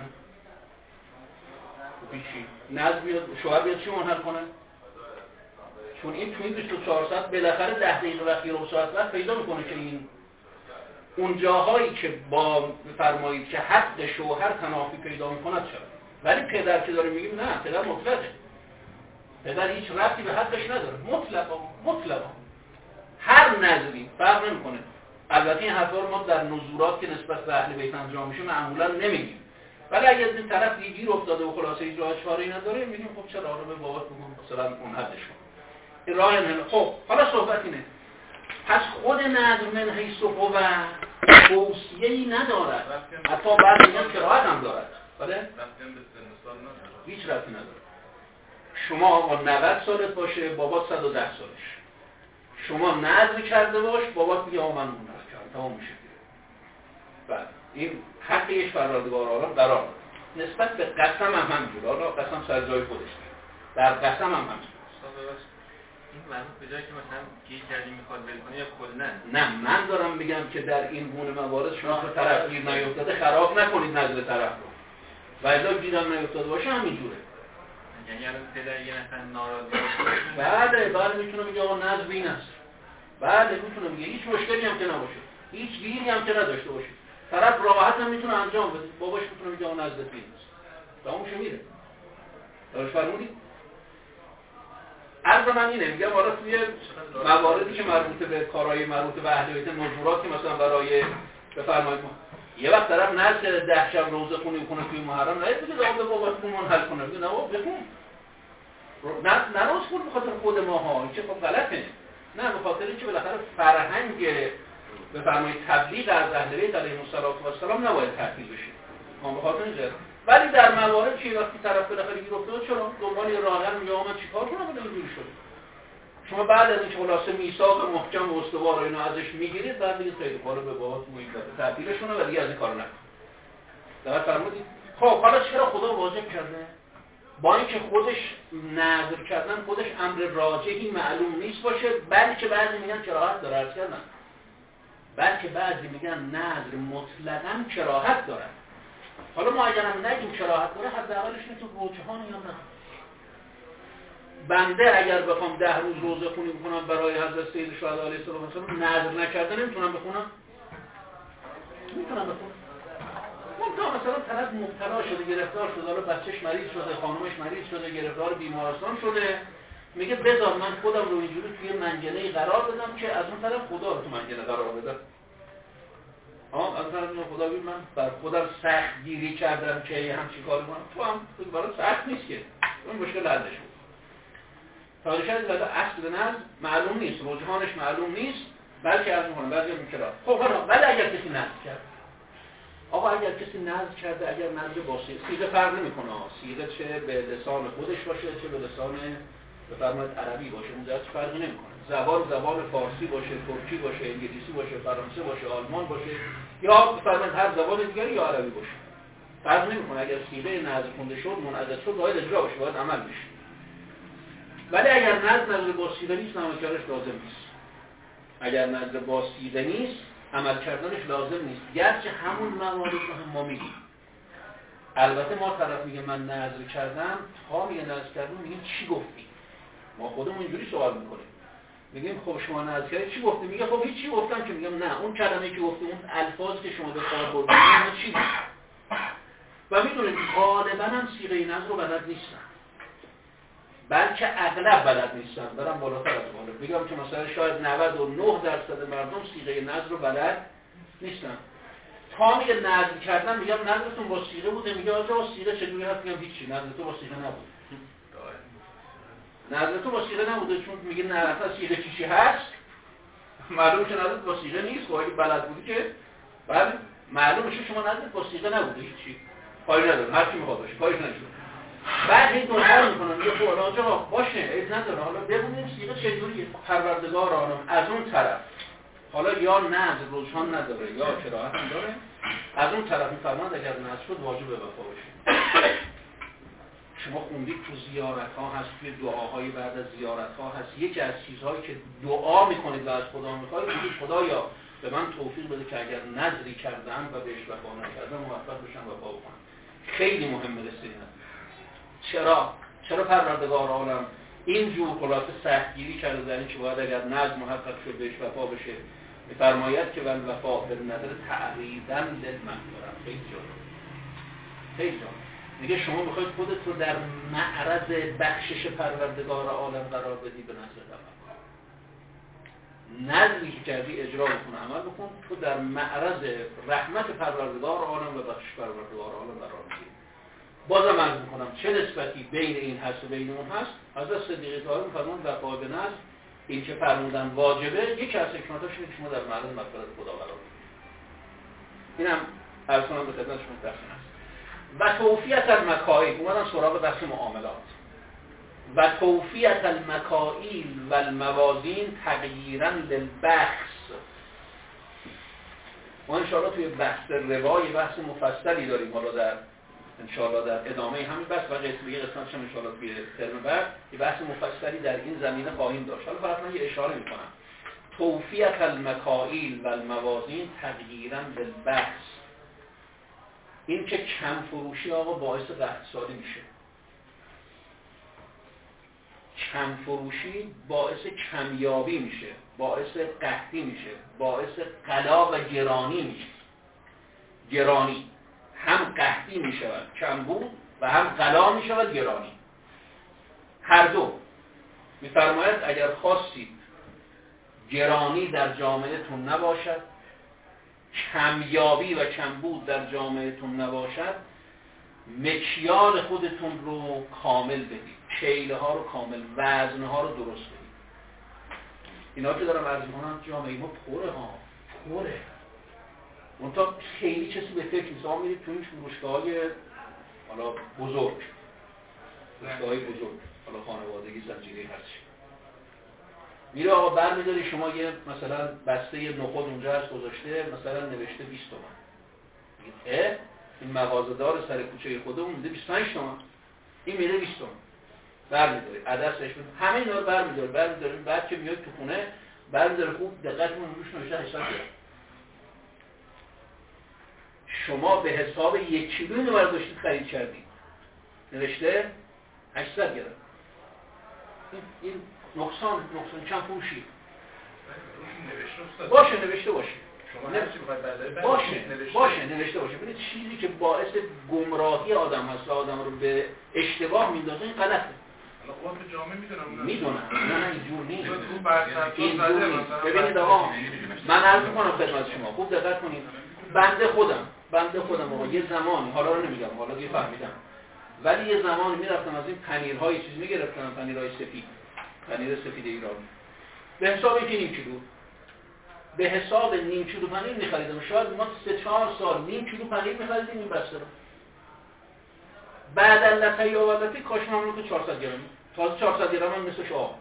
بیشی نظر بیاد شوهر بیاد چی منحل کنه؟ چون این تو این 24 ساعت بالاخره 10 دقیقه وقتی ربع ساعت وقت پیدا میکنه که این اون جاهایی که با فرمایید که حق شوهر تنافی پیدا میکنه چرا؟ ولی پدر که داره میگیم نه، پدر مطلقه، پدر هیچ ربطی به حقش نداره، مطلقا هر نظری فرق نمیکنه. البته این حرفا رو ما در نزورات که نسبت به اهل بیت انجام میشه معمولا نمیگیم، ولی اگه این طرف گیر افتاده و خلاصه هیچ راه چاره‌ای نداره میگیم خب چرا حالا به بابات بگم مثلا منحلش کن. این راه نه. خب حالا صحبت اینه، پس خود نظر من حیث قوه توصیه‌ای ندارد، حتی بعد میگن کراهت هم دارد. بله؟ هیچ ربطی نداره. شما آقا 90 سالت باشه بابات 110 سالش، شما نظر کرده باش بابات میگه آقا من منحل کردم تمام میشه. بله این حقیش پروردگار عالم قرار داده. نسبت به قسم هم همینجوره، حالا قسم سر جای خودش در قسم هم همینجوره. این مربوط به جایی که مثلا گیر کردی میخواد ول کنه یا کلا؟ نه من دارم میگم که در این گونه موارد شما به طرف گیر نیفتاده خراب نکنید نظر طرف رو، و الا گیرم نیفتاده باشه همینجوره. یعنی الان پدر یه نفر ناراضی بله میتونه میگه آقا نظر این است، بله میتونه میگه هیچ مشکلی هم که نباشه، هیچ گیری هم که نداشته باشه، طرف راحت هم میتونه انجام بده، باباش میتونه میگه آقا نظر این است تمامش میره. درست فرمودید؟ عرض من اینه میگم حالا توی مواردی که مربوط به کارهای مربوط به اهل بیت نزورات که مثلا برای بفرمایید یه وقت طرف نذر 10 شب روزه خونی میکنه توی محرم نه بگید آقا به باباتون منحل کنه، بگید نه بابا بخون نه روز خود بخاطر خود ماها، این چه خب غلطه، نه به خاطر اینکه بالاخره فرهنگ بفرمایید تبلیغ از اهل بیت علیهم السلام نباید تعطیل بشه، ما به خاطر اینجا. ولی در موارد که وقتی طرف بالاخره گیر افتاد چرا دنبال راه حل میگه آقا من چیکار کنم الان اینجوری شده، شما بعد از اینکه خلاصه میثاق محکم و استوار اینو ازش میگیرید بعد میگید خیلی کارو به بابات موید تعطیلشونه و دیگه از این کارو نکن. درست فرمودید؟ خب حالا چرا خدا واجب کرده؟ با اینکه خودش نظر کردن خودش امر راجحی معلوم نیست باشه، بلکه بعضی میگن کراهت داره، عرض کردم بلکه بعضی میگن نظر مطلقاً کراهت داره. حالا ما اگر هم نگیم کراهت داره حداقلش اینه تو رجحان یا نه. بنده اگر بخوام 10 روز روزه خونی بکنم برای حضرت سید شهدا علیه السلام نظر نکرده نمیتونم بخونم؟ میتونم بخونم. منتها مثلا طرف مبتلا شده، گرفتار شده، حالا بچهش مریض شده، خانومش مریض شده، گرفتار بیمارستان شده، میگه بذار من خودم رو اینجوری توی منجله‌ای قرار بدم که از اون طرف خدا رو تو منجله قرار بدم. از خدا ببین من بر خودم سخت گیری کردم که همچین کار کنم، تو هم برای سخت نیست که اون مشکل حلش بود. تاریخ از اصل نظم معلوم نیست، رجحانش معلوم نیست، بلکه از میکنم بعضی میکرد. خب حالا ولی اگر کسی نظم کرد، آقا اگر کسی نظم کرده، اگر نظم با صیغه فرق نمیکنه، صیغه چه به لسان خودش باشه چه به لسان بفرمایید عربی باشه، اون ذات فرق نمیکنه. زبان فارسی باشه، ترکی باشه، انگلیسی باشه، فرانسه باشه، آلمان باشه، یا بفرمایید هر زبان دیگری یا عربی باشه، فرق نمیکنه. اگر صیغه نظم خونده شد، منعقد شد، باید اجرا بشه، باید عمل بشه. ولی اگر نظم با صیغه نیست، عمل کردنش لازم نیست. اگر نظم با صیغه نیست، عمل کردنش لازم نیست، گرچه همون موارد رو هم ما میگیم. البته ما طرف میگه من نظم کردم، تا میگه نظم کردم میگیم چی گفتی؟ ما خودمون اینجوری سوال میکنیم، میگیم خب شما نظم کردید چی گفتی؟ میگه خب هیچ چی گفتم که. میگم نه، اون کلمه‌ای که گفتی، اون الفاظی که شما به کار بردید اینا چی بود؟ و میدونید غالبا هم صیغه نظم رو بلد نیستن، بلکه اغلب بلد نیستن. برم بالاتر از غالب بگم که مثلا شاید 99% مردم صیغه نظم رو بلد نیستن. تا میگه نظم کردن، میگم نظمتون با صیغه بوده، میگه آجا صیغه چجوری هست؟ میگم هیچی، نظم تو با صیغه نبود. نظم تو با صیغه نبوده، چون میگه نه اصلا صیغه چی هست، معلومه که نظم با صیغه نیست. خب اگه بلد بودی که بعد معلومه که شما نظم با صیغه نبوده، هیچی کاری نداره، هر کی میخواد باشه کارش نمیشه. بعد این دنبال میکنن، میگه خب آجا باشه عیب نداره، حالا ببینیم صیغه چجوریه. پروردگار عالم از اون طرف، حالا یا نظم رجحان نداره یا کراهت داره، از اون طرف میفرماند اگر نظم شد واجب وفا باشه. شما خوندید تو زیارت ها هست، توی دعاهای بعد از زیارت ها هست، یکی از چیزهایی که دعا میکنید و از خدا میخواید بگید خدایا به من توفیق بده که اگر نظری کردم و بهش وفا نکردم موفق بشم وفا بکنم. خیلی مهمه رسیدن. چرا پروردگار عالم اینجور خلاصه سختگیری کرده در این که باید اگر نظم محقق شد بهش وفا بشه؟ می‌فرماید که والوفا بالنظر تعریضاً للمغفرة. خیلی جالب. میگه شما میخواید خودت رو در معرض بخشش پروردگار عالم قرار بدی، به نظر عمل نظری که کردی اجرا بکن، عمل بکن، تو در معرض رحمت پروردگار عالم و بخشش پروردگار عالم قرار بدی. بازم عرض میکنم چه نسبتی بین این هست و بین اون هست. حضرت صدیق طاهر فرمودند وفا به نظر این که فرمودن واجبه، یکی از حکمتاش اینه که شما در معرض مغفرت خدا قرار بدید. اینم عرض کنم به خدمت شما درسون است. و توفیت المکائیل، اومدن سراغ بحث معاملات. و توفیت المکائیل و الموازین تغییرا للبخص. ما انشاءالله توی بحث روای بحث مفصلی داریم، حالا در انشاءالله در ادامه همین بحث و قسمت قسمتش هم انشاءالله توی ترم بعد یه بحث مفصلی در این زمینه خواهیم داشت. حالا فقط من یه اشاره میکنم. توفیت المکائیل و الموازین تغییرا للبخص، این که کم فروشی آقا باعث قحط‌سالی میشه. کم فروشی باعث کمیابی میشه، باعث قحطی میشه، باعث غلا و گرانی میشه. گرانی هم قحطی میشود، کمبود، و هم غلا میشود، گرانی. هر دو. میفرماید اگر خواستید گرانی در جامعهتون نباشد، کمیابی و کمبود در جامعهتون نباشد، مکیال خودتون رو کامل بدید، کیله ها رو کامل، وزن ها رو درست بدید. اینا که دارم عرض می‌کنم جامعه ما پره ها، پره. منتها خیلی کسی به فکر نیست. ما میرید تو این فروشگاه‌های حالا بزرگ، فروشگاه‌های بزرگ، حالا خانوادگی، زنجیره، هر چی. میره آقا برمی‌داری شما یه مثلا بسته نخود اونجا هست گذاشته، مثلا نوشته 20 تومن. میگه این مغازه‌دار سر کوچه خودمون میده 25 تومن. این میره 20 تومن. برمی‌داری عدسش همه اینا رو برمی‌داریم. بعد که میاد تو خونه برمی‌داره خوب دقتمون روش نوشته 800 گرم. شما به حساب 1 کیلو اینو برداشتید خرید کردید، نوشته 800 گرم. این نقصان چند فروشی باشه، نوشته باشه، باشه نوشته باشه. ببینید چیزی که باعث گمراهی آدم هست و آدم رو به اشتباه میندازه این غلطه. الان تو جامعه میدونم نه اینجور نیست. ببینید آقا من عرض می‌کنم خدمت شما، خوب دقت کنید. بنده خودم آقا یه زمانی، حالا رو نمیگم، حالا دیگه فهمیدم، ولی یه زمانی میرفتم از این پنیرهای چیز میگرفتم، پنیرهای سفید، پنیر سفید ایرانی به حساب اینکه نیم کیلو، به حساب نیم کیلو پنیر میخریدم. شاید ما 3-4 سال نیم کیلو پنیر میخریدیم این بسته رو. بعد اللتی آوردتی کاش ممنون که 400 گرمی، تازه 400 گرم هم مثل شاه.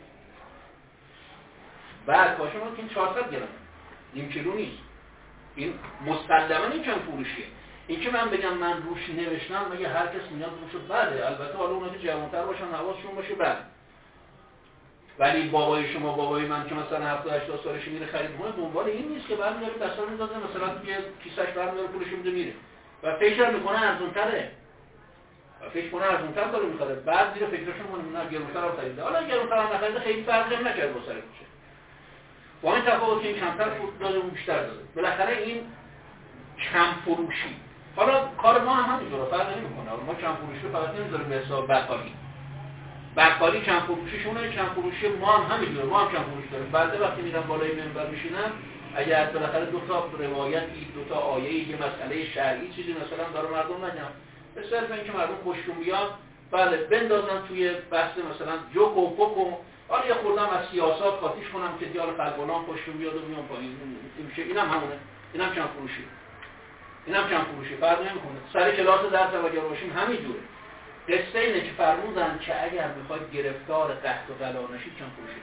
بعد کاش ممنون که این 400 گرم نیم کیلو نیست. این مسلما این چند فروشیه. این که من بگم من روش نوشتم، مگه هر کس میاد روش بده. البته حالا اونا که جوان‌تر باشن حواسشون باشه بله. ولی بابای شما، بابای من که مثلا 70-80 سالشه میره خرید کنه، دنبال این نیست که برمی‌داره دستا میندازه مثلا یه کیسه‌اش برمی‌داره پولش میده میره. و فکر میکنه ارزان‌تره. و فکر کنه ارزان‌تر داره می‌خره. بعد دیگه فکرشون می‌کنه نه گرون‌تر رو خریده. حالا گرون‌تر هم نخریده خیلی فرقی نمی‌کنه با سر کوچه. با این تفاوت که این کمتر فروش داده اون بیشتر داده. بالاخره این کم فروشی. حالا کار ما هم همینجوره، فرق نمی‌کنه. ما کم فروشی فقط نمی‌ذاریم به حساب بقالی کم فروشیشونه، کم فروشی ما هم همینجوره، ما هم کم فروش داریم. بعد وقتی میرم بالای منبر میشینم، اگر بالاخره دو تا روایتی، دو تا آیه، یه مسئله شرعی چیزی مثلا داره مردم نگم، به صرف اینکه مردم خوششون بیاد، بله بندازن توی بحث مثلا جوک و پوک و حالا یه خوردم از سیاست قاطیش کنم که دیال خلبانان خوششون بیاد و میام پایین. اینم همونه، اینم کم فروشی. اینم کم فروشی، فرق نمی‌کنه. سر کلاس درس اگر باشیم همینجوره. قصه اینه که فرمودن که اگر میخواید گرفتار قحط و بلا نشید کم فروشی.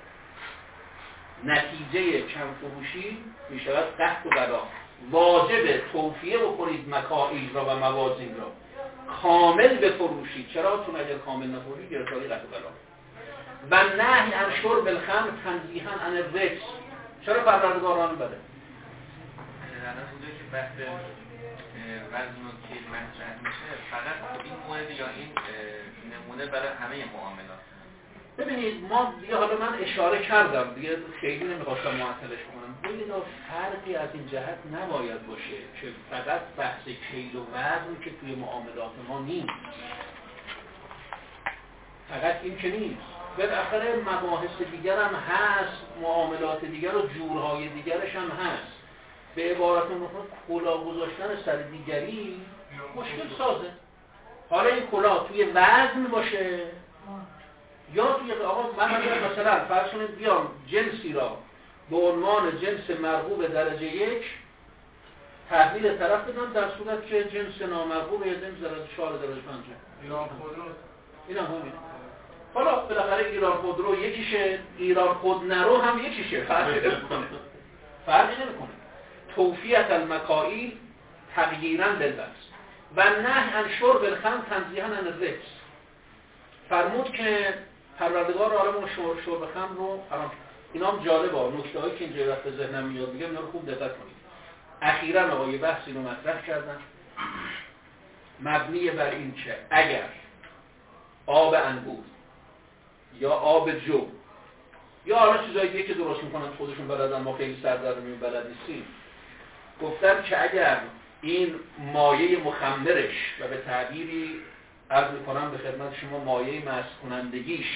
نتیجه کم فروشی میشود قحط و بلا. واجب توفیه بکنید مکائیل را و موازین را. کامل بفروشید. چرا؟ چون اگر کامل نفروشید گرفتاری قحط و بلا. و نهی عن شرب الخمر تنزیها عن الرجس. چرا پروردگاران بده؟ الان بوده که بحث وزن و کیل مطرح میشه، فقط این مورد یا این نمونه برای همه معاملات؟ ببینید ما دیگه، حالا من اشاره کردم دیگه، خیلی نمیخواستم معطلش کنم. ببینید فرقی از این جهت نباید باشه که فقط بحث کیل و وزن که توی معاملات ما نیست، فقط این که نیست، بالاخره مباحث دیگر هم هست، معاملات دیگر و جورهای دیگرش هم هست. به عبارت مفهوم کلاه گذاشتن سر دیگری مشکل سازه. حالا این کلاه توی وزن باشه یا توی آقا من مثلا فرض کنید بیام جنسی را به عنوان جنس مرغوب درجه 1 تحویل طرف بدم، در صورت که جنس نامرغوب یا جنس درجه 4 درجه 5 ایران خودرو اینا همین. حالا بالاخره ایران خودرو یکیشه، ایران خودنرو هم یکیشه، فرقی نمیکنه. توفیت المکائیل تغییراً للبس و نهی عن شرب الخمر تنزیها عن الرجس. فرمود که پروردگار عالم شرب خمر رو حرام. اینا هم جالبه، نکته‌هایی که اینجا وقت ذهنم میاد میگم اینا رو خوب دقت کنید. اخیراً آقای بحثی رو مطرح کردن مبنی بر این که اگر آب انگور یا آب جو یا حالا چیزایی دیگه که درست میکنن خودشون بلدن، ما خیلی سردرمی بلد نیستیم، گفتن که اگر این مایه مخمرش و به تعبیری عرض میکنم به خدمت شما مایه مست کنندگیش،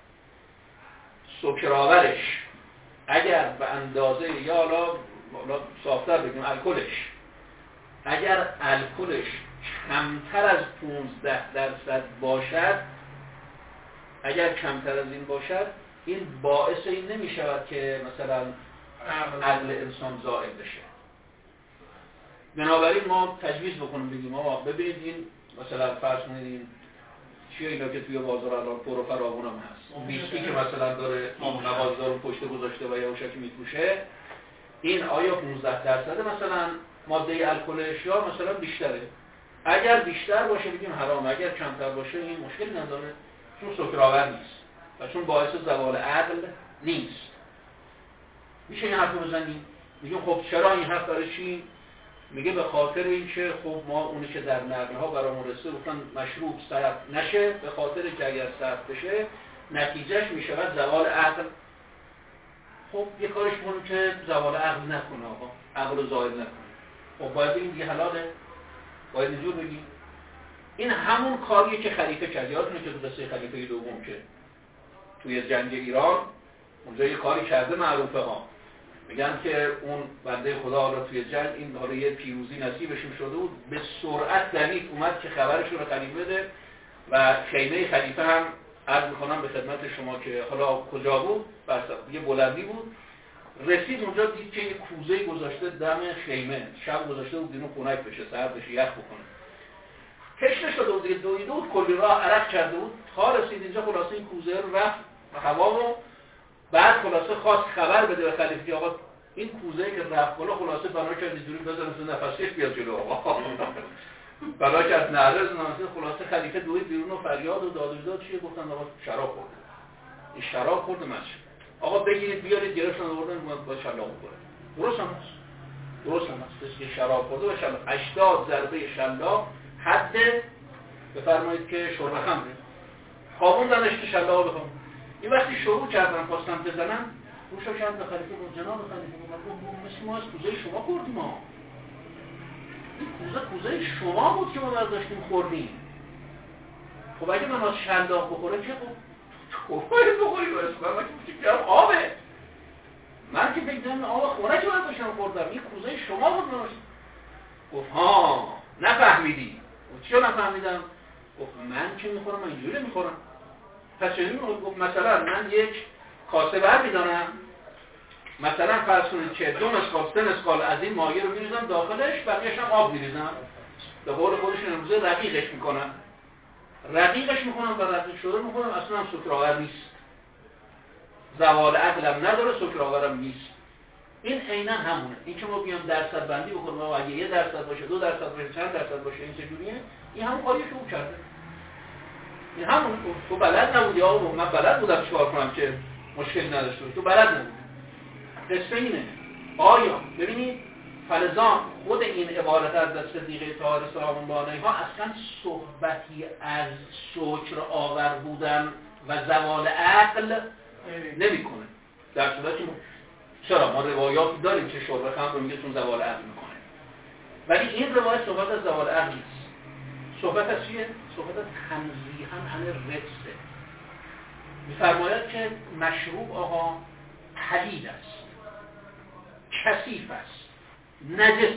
سکرآورش، اگر به اندازه یا حالا صافتر بگیم الکلش، اگر الکلش کمتر از 15% باشد، اگر کمتر از این باشد، این باعث این نمی شود که مثلا عقل انسان زائل بشه. بنابراین ما تجویز بکنیم بگیم آقا ببینید این مثلا فرض کنید این چیه اینا که توی بازار الان پر و فراوون هم هست، ویسکی که مثلا داره مغازه‌دار رو پشت گذاشته و یواشکی میفروشه، این آیا 15% مثلا ماده الکلش یا مثلا بیشتره؟ اگر بیشتر باشه بگیم حرام، اگر کمتر باشه این مشکل نداره، چون سکرآور نیست و چون باعث زوال عقل نیست. میشه این حرف بزنیم؟ میگیم خب چرا این حرف برای چی؟ میگه به خاطر اینکه خب ما اونی که در نقل‌ها برامون رسیده گفتن مشروب صرف نشه، به خاطر که اگر صرف بشه نتیجهش میشود زوال عقل. خب یه کارش کنیم که زوال عقل نکنه، آقا عقل رو زائل نکنه. خب باید بگیم دیگه حلاله، باید اینجور بگیم. این همون کاریه که خلیفه کرد. یادتونه که تو قصه خلیفه دوم که توی جنگ ایران اونجا یه کاری کرده معروفه ها، میگن که اون بنده خدا حالا توی جنگ این حالا یه پیروزی نصیبشون شده بود، به سرعت دنیت اومد که خبرشون رو خلیفه بده و خیمه خلیفه هم عرض میکنم به خدمت شما که حالا کجا بود، یه بلندی بود، رسید اونجا دید که یه کوزه گذاشته دم خیمه، شب گذاشته بود بیرون خنک بشه، سرد بشه، یخ بکنه. تشنه شده بود دیگه، دویده بود، کلی راه عرق کرده بود، تا رسید اینجا خلاصه این کوزه رو رفت و هوا رو بعد خلاصه خواست خبر بده به خلیفه که آقا این کوزه که رفت بالا خلاصه بنا کرد اینجوری بزنه تو نفسش بیاد جلو آقا. بنا کرد نعره زنانسه، خلاصه خلیفه دوید بیرون و فریاد و داد و بیداد. چیه؟ گفتن آقا شراب خورده، این شراب خورده مسجد، آقا بگیرید بیارید، گرفتن آوردن با شلاق بخوره. درست هم هست، درست هم هست که شراب خورده و شلاق 80 ضربه شلاق حد بفرمایید که شرب خمره. خوابوندنش که شلاق بخوام. این وقتی شروع کردن خواستن بزنن، روشا کرد به خلیفه گفت جناب خلیفه مثل ما از کوزه شما خوردیم ها. این کوزه شما بود که ما برداشتیم خوردیم. خب اگه من از شلاق بخوره چه بود؟ باید بخوری باید من که بگم آبه. من که بگم آب خوره که برداشتم خوردم، این کوزه شما بود من. گفت ها نفهمیدی. چیو نفهمیدم؟ گفت من که میخورم، من اینجوری میخورم. پس چه گفت مثلا من یک کاسه بر میدانم، مثلا فرض کنید که 2 مسقال 3 مسقال از این مایه رو میریزم داخلش، بقیه‌اش هم آب میریزم، به قول خودشون امروزه رقیقش میکنم و رقیق شده میکنم، اصلا هم سکرآور نیست، زوال عقلم نداره، سکرآورم نیست. این عینا همونه. این که ما بیام درصد بندی بکنیم و اگه 1% باشه 2% باشه چند درصد باشه این چجوریه، این همون کاریه که او کرده. این همون تو بلد نبودی آقا، من بلد بودم چیکار کنم که مشکلی نداشته باشه، تو بلد نبودی. قصه اینه. آیا ببینید فلزان خود این عبارت از صدیقه طاهر سلام الله علیها اصلا صحبتی از سکر آور بودن و زوال عقل نمیکنه. در صورتی چرا ما روایاتی داریم که شرب خمر رو میگه چون زوال عقل میکنه، ولی این روایت صحبت از زوال عقل نیست. صحبت از چیه؟ صحبت از تنزیها عن الرجس. می‌فرماید که مشروب آقا پلید است، کثیف است، نجس.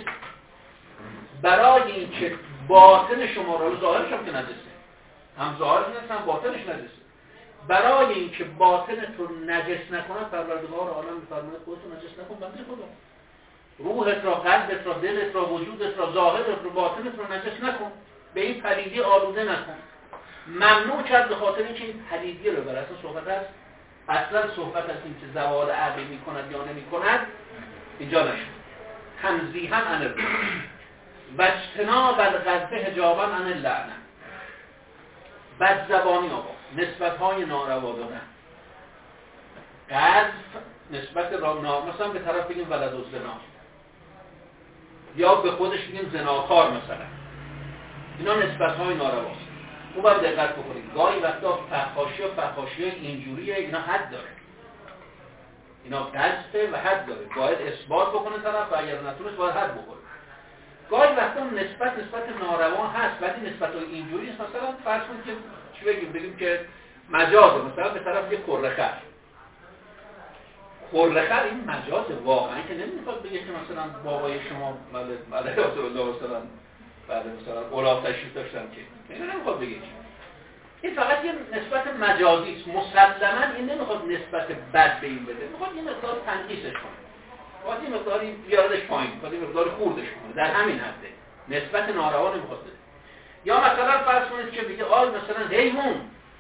برای اینکه باطن شما رو، ظاهرش هم که نجسه، هم ظاهرش نیست هم باطنش نجسه، برای اینکه باطن تو نجس نکنه پروردگار عالم می‌فرماید خودتو نجس نکن بنده خدا. روحت را، قلبت را، دلت را، وجودت را، ظاهرت را، باطنت را نجس نکن، به این پلیدی آلوده نکن. ممنوع کرد به خاطر اینکه این پلیدی رو بر اساس صحبت است، اصلا صحبت از این که زوال عقل می‌کند یا نمی‌کند اینجا نشد. تنزیها عن الرجس و اجتناب القذف حجابا عن اللعنه. بد زبانی آقا، نسبت‌های ناروا دادن. قذف نسبت را مثلا به طرف بگیم ولد الزنا، یا به خودش بگیم زناکار مثلا، اینا نسبت‌های نارواست. او باید دقت بکنید. گاهی وقتا فحاشی اینجوریه، اینا حد داره، اینا قذفه و حد داره، باید اثبات بکنه طرف و اگر نتونست باید حد بکنه. گاهی وقتا نسبت ناروا هست ولی نسبت‌های اینجوری است. مثلا فرض کنید که چی بگیم که مجازه، مثلا به طرف یه کرخر این مجازه، واقعا که نمیخواد بگه که مثلا بابای شما ملک رسول الله مثلا بعد مثلا اولاد تشریف داشتن که اینو نمیخواد بگه. این فقط یه نسبت مجازی است. مسلماً این نمیخواد نسبت بد به این بده، میخواد یه مقدار تنقیصش کنه، میخواد یه مقداری بیاردش پایین، میخواد یه مقدار خوردش کنه، در همین حده. نسبت ناروا نمیخواد بده. یا مثلا فرض کنید که بگه آی مثلا حیوان،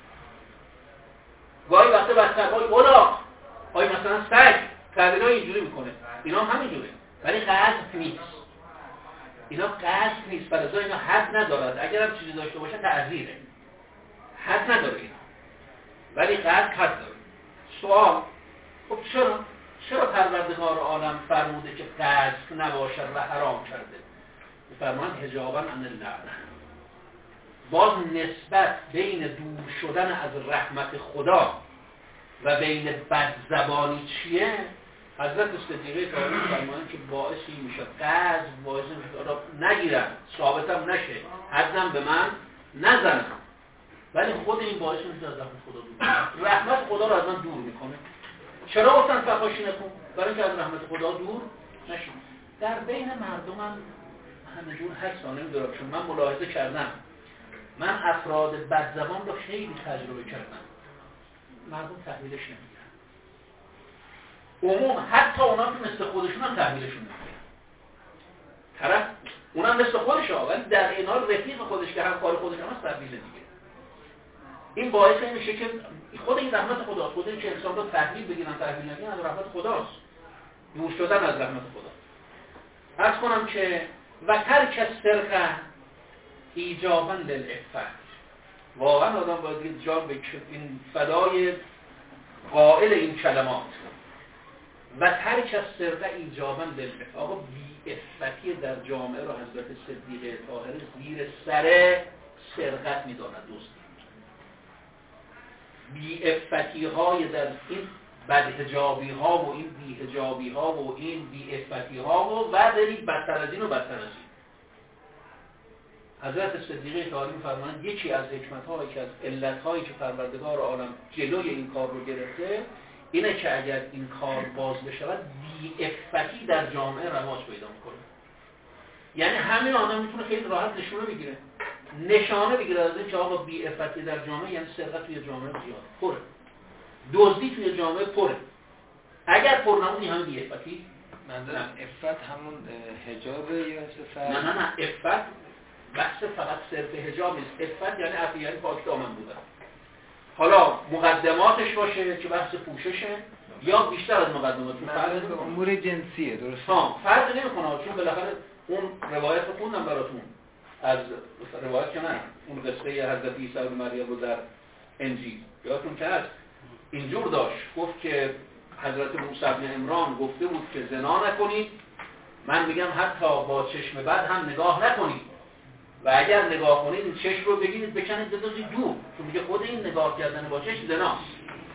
گاهی وقتا بچه‌های اولاق، آی مثلا سگ، تعبیرها اینجوری میکنه، اینا هم همینجوره، ولی قذف نیست. اینا قصد نیست، فلزا اینا حد ندارد. اگر هم چیزی داشته باشه تعذیره، حد نداره اینا، ولی قصد حد داره. سوال، خب چرا پروردگار عالم فرموده که قصد نباشد و حرام کرده؟ فرمان حجابا عن اللعنه. باز نسبت بین دور شدن از رحمت خدا و بین بد زبانی چیه؟ حضرت صدیقه طاهره فرمایند که باعثی میشه قذف، باعثی میشه نگیرم، ثابتم نشه، حدم به من نزنم، ولی خود این باعث میشه از رحمت خدا دور، رحمت خدا رو از من دور میکنه. چرا گفتن فحاشی نکن؟ برای اینکه از رحمت خدا دور نشیم. در بین مردم هم همه جور هست، نمیدونم، چون من ملاحظه کردم، من افراد بدزبان رو خیلی تجربه کردم، مردم تحویلش نمیگیرن. عموم حتی اونا که مثل خودشون هم تحویلشون نمیگیرن. طرف اونم مثل خودشه ولی در این حال رفیق خودش که همکار خودش هم هست تحویل نمیگیره. این باعث این میشه که خود این رحمت خداست. خود این که انسان رو تحویل بگیرن تحویل نگیرن از رحمت خداست، دور شدن از رحمت خدا. عرض کنم که و ترک السرقه ایجابا للعفت، واقعا آدم باید جان به این فدای قائل این کلمات و ترک السرقه ایجابا للعفت. آقا بی‌عفتی در جامعه رو حضرت صدیقه طاهره زیر سر سرقت میداند. دوست بی‌عفتی های در این بدحجابی ها و این بی‌حجابی ها و این بی‌عفتی ها و برید بدتر از این و بدتر از این. حضرت صدیقه طاهره می‌فرمایند یکی از حکمت‌هایی که از علت‌هایی که پروردگار عالم جلوی این کار رو گرفته اینه که اگر این کار باز بشود بی‌عفتی در جامعه رواج پیدا می‌کنه. یعنی همین آدم میتونه خیلی راحت نشانه بگیره از این که آقا بی‌عفتی در جامعه یعنی سرقت توی جامعه زیاد پره، دزدی توی جامعه پره. اگر پر نمونی همین بی‌عفتی. منظورم عفت همون حجابه یا صفت؟ نه عفت بحث فقط صرف حجاب نیست. عفت یعنی عفت، یعنی پاک دامن بودن. حالا مقدماتش باشه که بحث پوششه یا بیشتر از مقدمات فرق به امور جنسیه. درست فرق نمی‌کنه، چون بالاخره اون روایت رو خوندم براتون، از روایت که نه، اون قصه حضرت عیسی و مریم رو در انجیل یادتون که هست، اینجور داشت گفت که حضرت موسی بن عمران گفته بود که زنا نکنید، من میگم حتی با چشم بد هم نگاه نکنید و اگر نگاه کنید این چشم رو بگیرید بکنید بذارید دور، چون میگه خود این نگاه کردن با چشم زناست.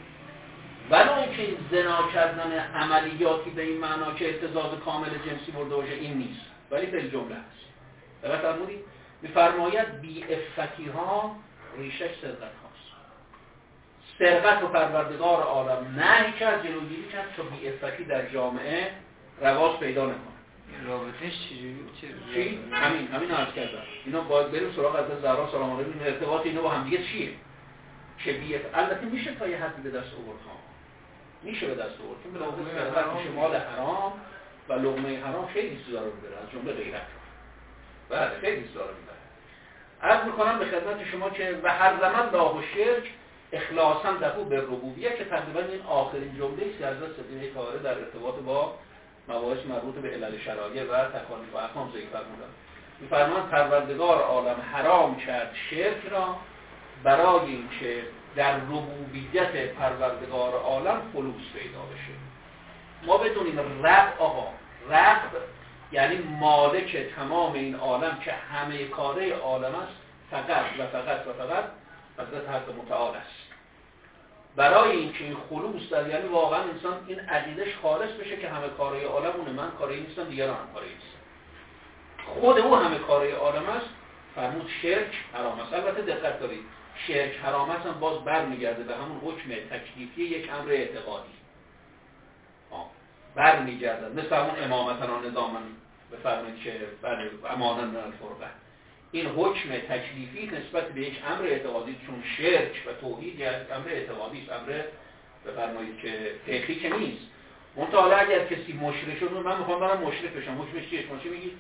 ولو اینکه این زنا کردن عملیاتی به این معنا که ابتزاز کامل جنسی برده باشه این نیست، ولی به جمله هست. درست فرمودید؟ می‌فرماید بی‌عفتی ها ریشش سرقت هاست. سرقت و پروردگار عالم نهی کرد، جلوگیری کرد تا بی‌عفتی در جامعه رواج پیدا نکنه. رابطه‌اش چی؟ همین عرض کردم. اینا باید بریم سراغ حضرت زهرا سلام علیها، این ارتباط اینا با هم دیگه چیه؟ که البته میشه تا یه حدی به دست آورد ها. میشه به دست آورد. چون به سرقت میشه مال حرام و لقمه حرام خیلی چیزا رو میبره، از جمله غیرت. بله خیلی چیزا رو میبره. عرض میکنم به خدمت شما که و حرم الله الشرک اخلاصا له بالربوبیه، که تقریبا این آخرین جمله است که حضرت صدیقه طاهره در ارتباط با مباحث مربوط به علل شرایع و تکالیف و احکام ذکر فرمودند. می‌فرمایند پروردگار عالم حرام کرد شرک را برای اینکه در ربوبیت پروردگار عالم خلوص پیدا بشه. ما بدونیم رب یعنی مالک تمام این عالم که همه کاره عالم است، فقط حضرت حق متعال است. برای اینکه این خلوص در یعنی واقعا انسان این عقیدهش خالص بشه که همه کاره عالم اونه، من کاره نیستم، دیگران هم کاره نیستم، خود او همه کاره عالم است. فرمود شرک حرام است. البته دقت دارید شرک حرام است هم باز برمیگرده به همون حکم تکلیفی یک امر اعتقادی. برمیگرده مثل همون امامتنا نظاما بفرمایید که بله امانا من الفرقه، این حکم تکلیفی نسبت به یک امر اعتقادی، چون شرک و توحید یک امر اعتقادی است، امر بفرمایید که فقهی که نیست. منتها حالا اگر کسی مشرک شد، من میخوام برم مشرک بشم، حکمش چیه؟ شما چی میگید؟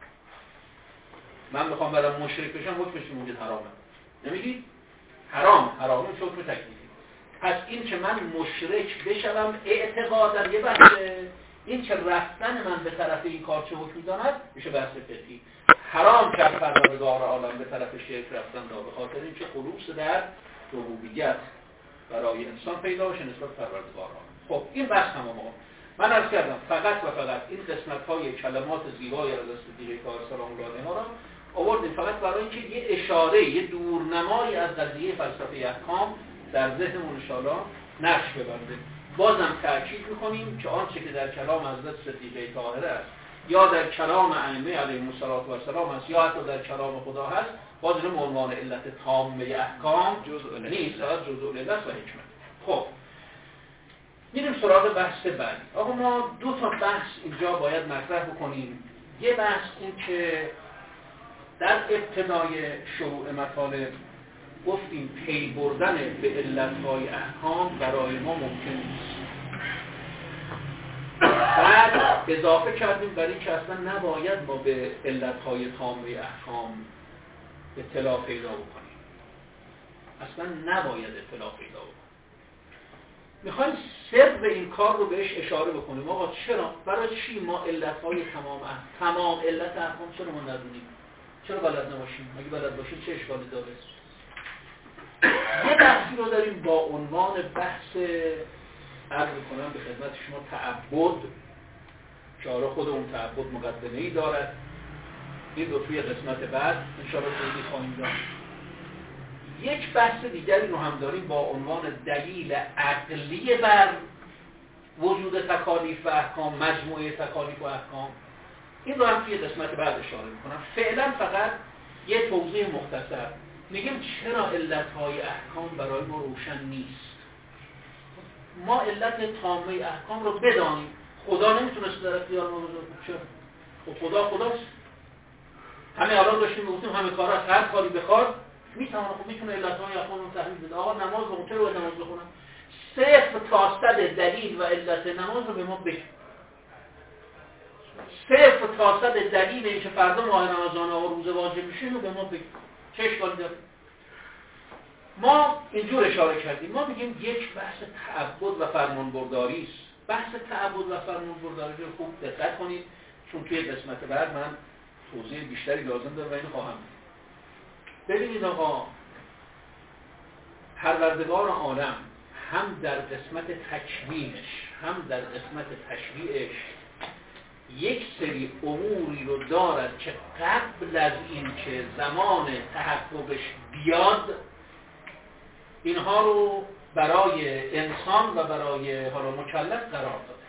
من میخوام برم مشرک بشم، حکمش چی میگید؟ حرامه. نمیگید؟ حرامه حکم تکلیفی. پس این که من مشرک بشم اعتقادا یه بحثه، این که رفتن من به طرف این کار چه حکمی دارد میشه بحث فقهی. حرام کرد پروردگار عالم به طرف شرک رفتن را به خاطر اینکه خلوص در ربوبیت برای انسان پیدا بشه نسبت پروردگار عالم. خب این بحث تمام. من عرض کردم فقط این قسمت‌های کلمات زیبای از صدیقه طاهره سلام الله علیها را آوردیم فقط برای اینکه یه اشاره، یه دورنمایی از قضیه فلسفه احکام در ذهنمون ان شاءالله نقش ببنده. بازم تأکید می‌کنیم که آنچه که در کلام حضرت صدیقه طاهره است یا در کلام ائمه علیهم السلام است یا حتی در کلام خدا هست، باز اینو عنوان علت تامه احکام نیست، فقط جزء العلت و حکمت. خب میریم سراغ بحث بعدی. آقا ما دو تا بحث اینجا باید مطرح بکنیم. یه بحث این که در ابتدای شروع مطالب گفتیم پی بردن به علتهای احکام برای ما ممکن نیست. بعد اضافه کردیم برای که اصلا نباید ما به علتهای تامه احکام اطلاع پیدا بکنیم. اصلا نباید اطلاع پیدا بکنیم. میخوایم سر این کار رو بهش اشاره بکنیم. آقا چرا؟ برای چی ما علتهای تمام علت احکام چرا ما ندونیم؟ چرا بلد نباشیم؟ اگه بلد باشیم چه اشکالی داره؟ یه بحثی رو داریم با عنوان بحث عرض کنم به خدمت شما تعبد، که آره خود اون تعبد مقدمه‌ای دارد. این رو توی قسمت بعد انشاءالله توضیح خواهیم داد. یک بحث دیگری رو هم داریم با عنوان دلیل عقلی بر وجود تکالیف و احکام، مجموعه تکالیف و احکام. این رو هم توی قسمت بعد اشاره میکنم. فعلا فقط یه توضیح مختصر میگیم چرا علتهای احکام برای ما روشن نیست. ما علت تامه احکام رو بدانیم. خدا نمیتونست در اختیار ما بذاره. چرا؟ خب خداست. همه الان داشتیم میگفتیم همه کارا از هر کاری بخواد میتونه. خب میتونه علتهای احکام رو تحلیل بده. آقا نماز رو چرا باید نماز بخونم؟ 0 تا 100 دلیل و علت نماز رو به ما بگه. 0 تا 100 دلیل این که فردا ماه رمضان و روزه واجب میشه رو به ما بگه. چه اشکالی داره؟ ما اینجور اشاره کردیم. ما میگیم یک بحث تعبد و فرمانبرداری است. بحث تعبد و فرمانبرداری رو خوب دقت کنید، چون توی قسمت بعد من توضیح بیشتری لازم داره و اینو خواهم. ببینید آقا، پروردگار عالم هم در قسمت تکوینش هم در قسمت تشریعش یک سری اموری رو دارد که قبل از این که زمان تحققش بیاد اینها رو برای انسان و برای حالا مکلف قرار داده،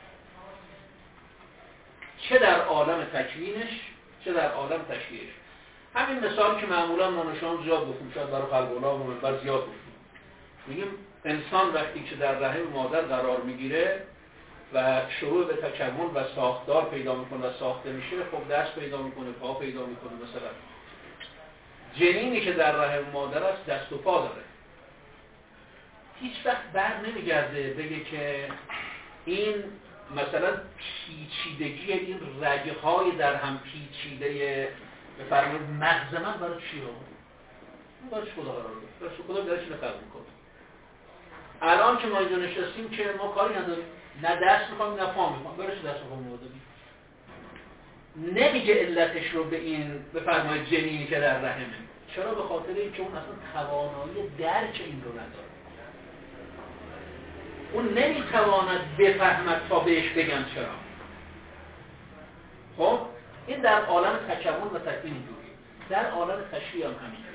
چه در عالم تکوینش چه در عالم تشریعش. همین مثال که معمولا ما نشان زیاد گفتیم، شاید برای قلب الله و منبر زیاد گفتیم. میگیم انسان وقتی که در رحم مادر قرار میگیره و شروع به تکون و ساختار پیدا میکنه و ساخته میشه، خب دست پیدا میکنه، پا پیدا میکنه. مثلا جنینی که در رحم مادر است دست و پا داره. هیچ وقت بر نمیگرده بگه که این مثلا پیچیدگی این رگهای در هم پیچیده بفرمایید مغز من برای چی رو؟ برای چی خدا قرار داره؟ برای چی خدا برای چی نخلق میکنه؟ الان که ما اینجا نشستیم که ما کاری نداریم، نه دست میخوایم نه پا میخوایم، برای چی دست میخوایم نمیداریم؟ نمیگه علتش رو به این بفرمایید جنینی که در رحمه. چرا؟ به خاطر اینکه اون اصلا توانایی درک این رو نداره. اون نمیتواند بفهمد تا بهش بگم چرا. خب این در عالم تکون و تکوین اینجوریه، در عالم تشریع هم همینجوریه.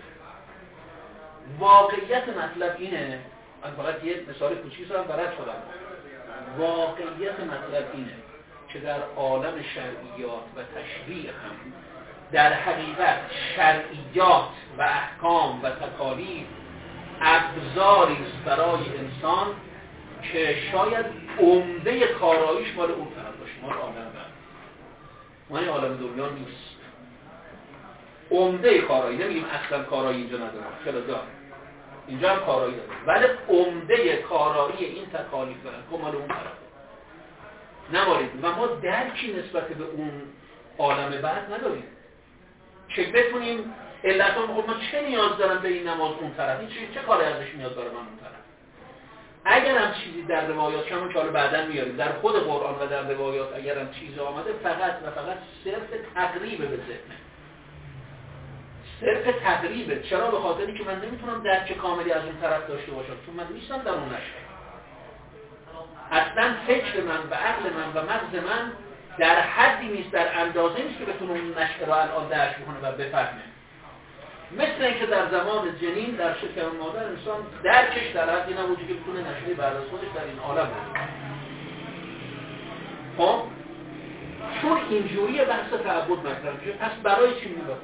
واقعیت مطلب اینه، من فقط یه مثال کوچیک زدم برات شدم. واقعیت مطلب اینه که در عالم شرعیات و تشریع هم در حقیقت شرعیات و احکام و تکالیف ابزاری است برای انسان که شاید عمده کاراییش مال اون طرف باشه، مال عالم بعد، مال عالم دنیا نیست. عمده کارایی، نمیگیم اصلا کارایی اینجا نداره، چرا داره، اینجا هم کارایی داره، ولی عمده کارایی این تکالیف داره مال اون طرف نمارید. و ما درکی نسبت به اون عالم بعد نداریم که بتونیم علتان خود ما چه نیاز دارن به این نماز اون طرف، این چه کاری ازش نیاز داره من اون طرف. اگر هم چیزی در روایات همون که حالا بعداً میاریم در خود قرآن و در روایات اگر هم چیزی آمده فقط و فقط صرف تقریب به ذهنه، صرف تقریبه. چرا؟ به خاطری که من نمیتونم درک کاملی از اون طرف داشته باشم، چون من نیستم در اون نشه. اصلا فکر من و عقل من و مغز من در حدی نیست، در اندازه نیست که بتونه اون نشه را الان درک بکنه و بفهمه. مثل اینکه در زمان جنین در شکم مادر انسان درکش در حدی نبوده که بتونه نشأه بعد از خودش در این عالم بده. خب چون اینجوری بحث تعبد مطرح میشه، پس برای چی میبافت؟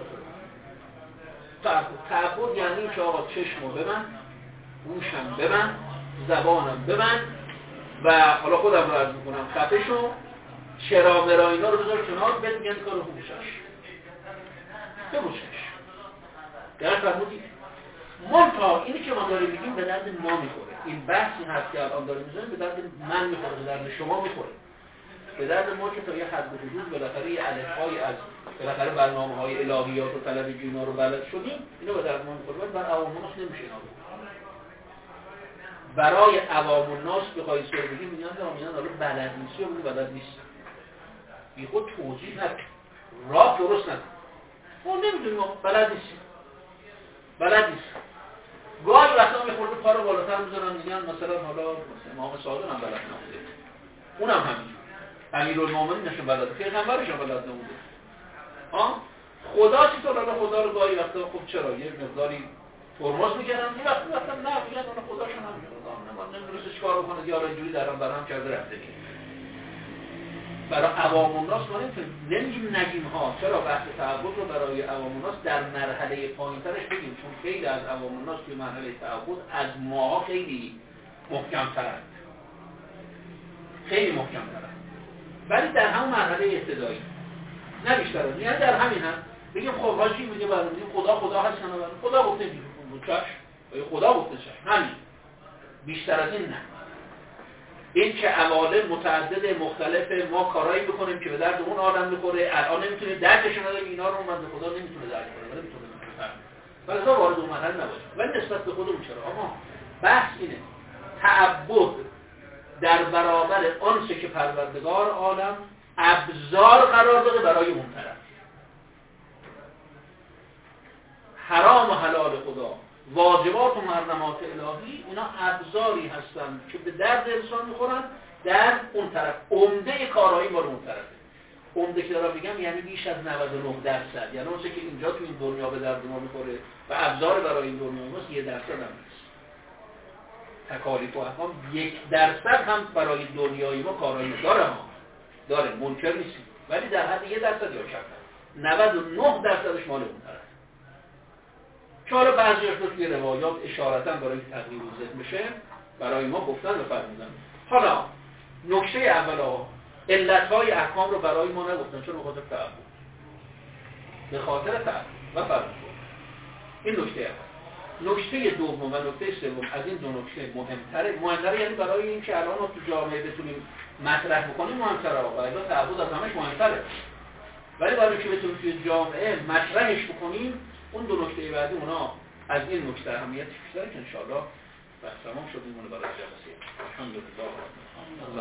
تعبد یعنی که آقا چشمو ببند، گوشم ببند، زبانم ببند، و حالا خودم رو عرض میکنم خفه شو، چرا مرا اینا رو بذار کنار، بهت میگن کار خوبشش ببوشش. در فرمودی منتها اینی که ما داریم میگیم به درد ما میخوره. این بحثی هست که الان داریم میزنیم به درد من میخوره، به درد شما میخوره، به درد ما که تا یه حد و حدود بالاخره یه الف‌های از بالاخره برنامه‌های الهیات و طلب اینا رو بلد شدیم، اینو به درد ما میخوره. بر عوام الناس نمیشه اینا. برای عوام الناس بخوای سر بگیم میگن حالا بلد نیستی، یا بلد نیست، بی خود توضیح نده، راه درست نده، ما نمیدونیم، بلد نیست. گاهی وقتا میخورده پا رو بالاتر میذارن میگن مثلا حالا امام صادق هم بلد نبوده، اونم همینجور، امیرالمومنین نشون بلده، پیغمبرش هم بلد نبوده. خدا چطور؟ حالا خدا رو گاهی وقتا خب چرا یه مقداری ترمز میکردن، این وقتا نه میگن حالا خداشون هم نمیدونست چیکار بکنه، یا اینجوری درهم برهم کرده رفته دیگه. برای عوام الناس ما نمیگیم نگیم ها، چرا بحث تعبد رو برای عوام الناس در مرحله پایین‌ترش بگیم، چون خیلی از عوام الناس توی مرحله تعبد از ماها خیلی محکم‌ترند، ولی در همون مرحله ابتدایی نه بیشتر از این. یعنی در همین هم بگیم خب حاجی میگه بعد خدا هست نه، خدا گفته خدا گفته همین، بیشتر از این نه. این که عوالم متعدد مختلف ما کارایی بکنیم که به درد اون آدم میخوره، الان نمیتونه درکش نده، اینا رو من خدا نمیتونه درک کنه، نمیتونه ولی از وارد اون مرحله نباشه. ولی نسبت به خودمون چرا؟ اما بحث اینه تعبد در برابر آنچه که پروردگار عالم ابزار قرار داده برای اون طرف. حرام و حلال خدا، واجبات و محرمات الهی، اینا ابزاری هستن که به درد انسان میخورن در اون طرف. عمده کارایی مال اون طرفه. عمده که دارم میگم یعنی بیش از 99%، یعنی اون چه که اینجا تو این دنیا به درد ما میخوره و ابزار برای این دنیا ماست 1% هم نیست. تکالیف و احکام 1% هم برای دنیای ما کارایی داره، منکر نیستیم، ولی در حد 1% یا کمتر، 99%ش مال اون طرف. که حالا بعضی‌هاش رو توی روایات اشارتاً برای تقریب ذکر میشه، برای ما گفتن و فرمودن. حالا نکته اول علت‌های احکام رو برای ما نگفتن، چون به خاطر تعبد و فرمودن. این نکته اول. نکته دوم و نکته سوم از این دو نکته مهمتره، یعنی برای این که الان ما تو جامعه بتونیم مطرح بکنیم مهمتره، و الا تعبد از همش مهمتره، ولی برای اینکه بتونیم توی جامعه مطرحش بکنیم اون دو نکته بعدی اونا از این نکته اهمیتش بیشتره که انشاءالله بحث تمام شد. میمونه برای جلسه. الحمدلله.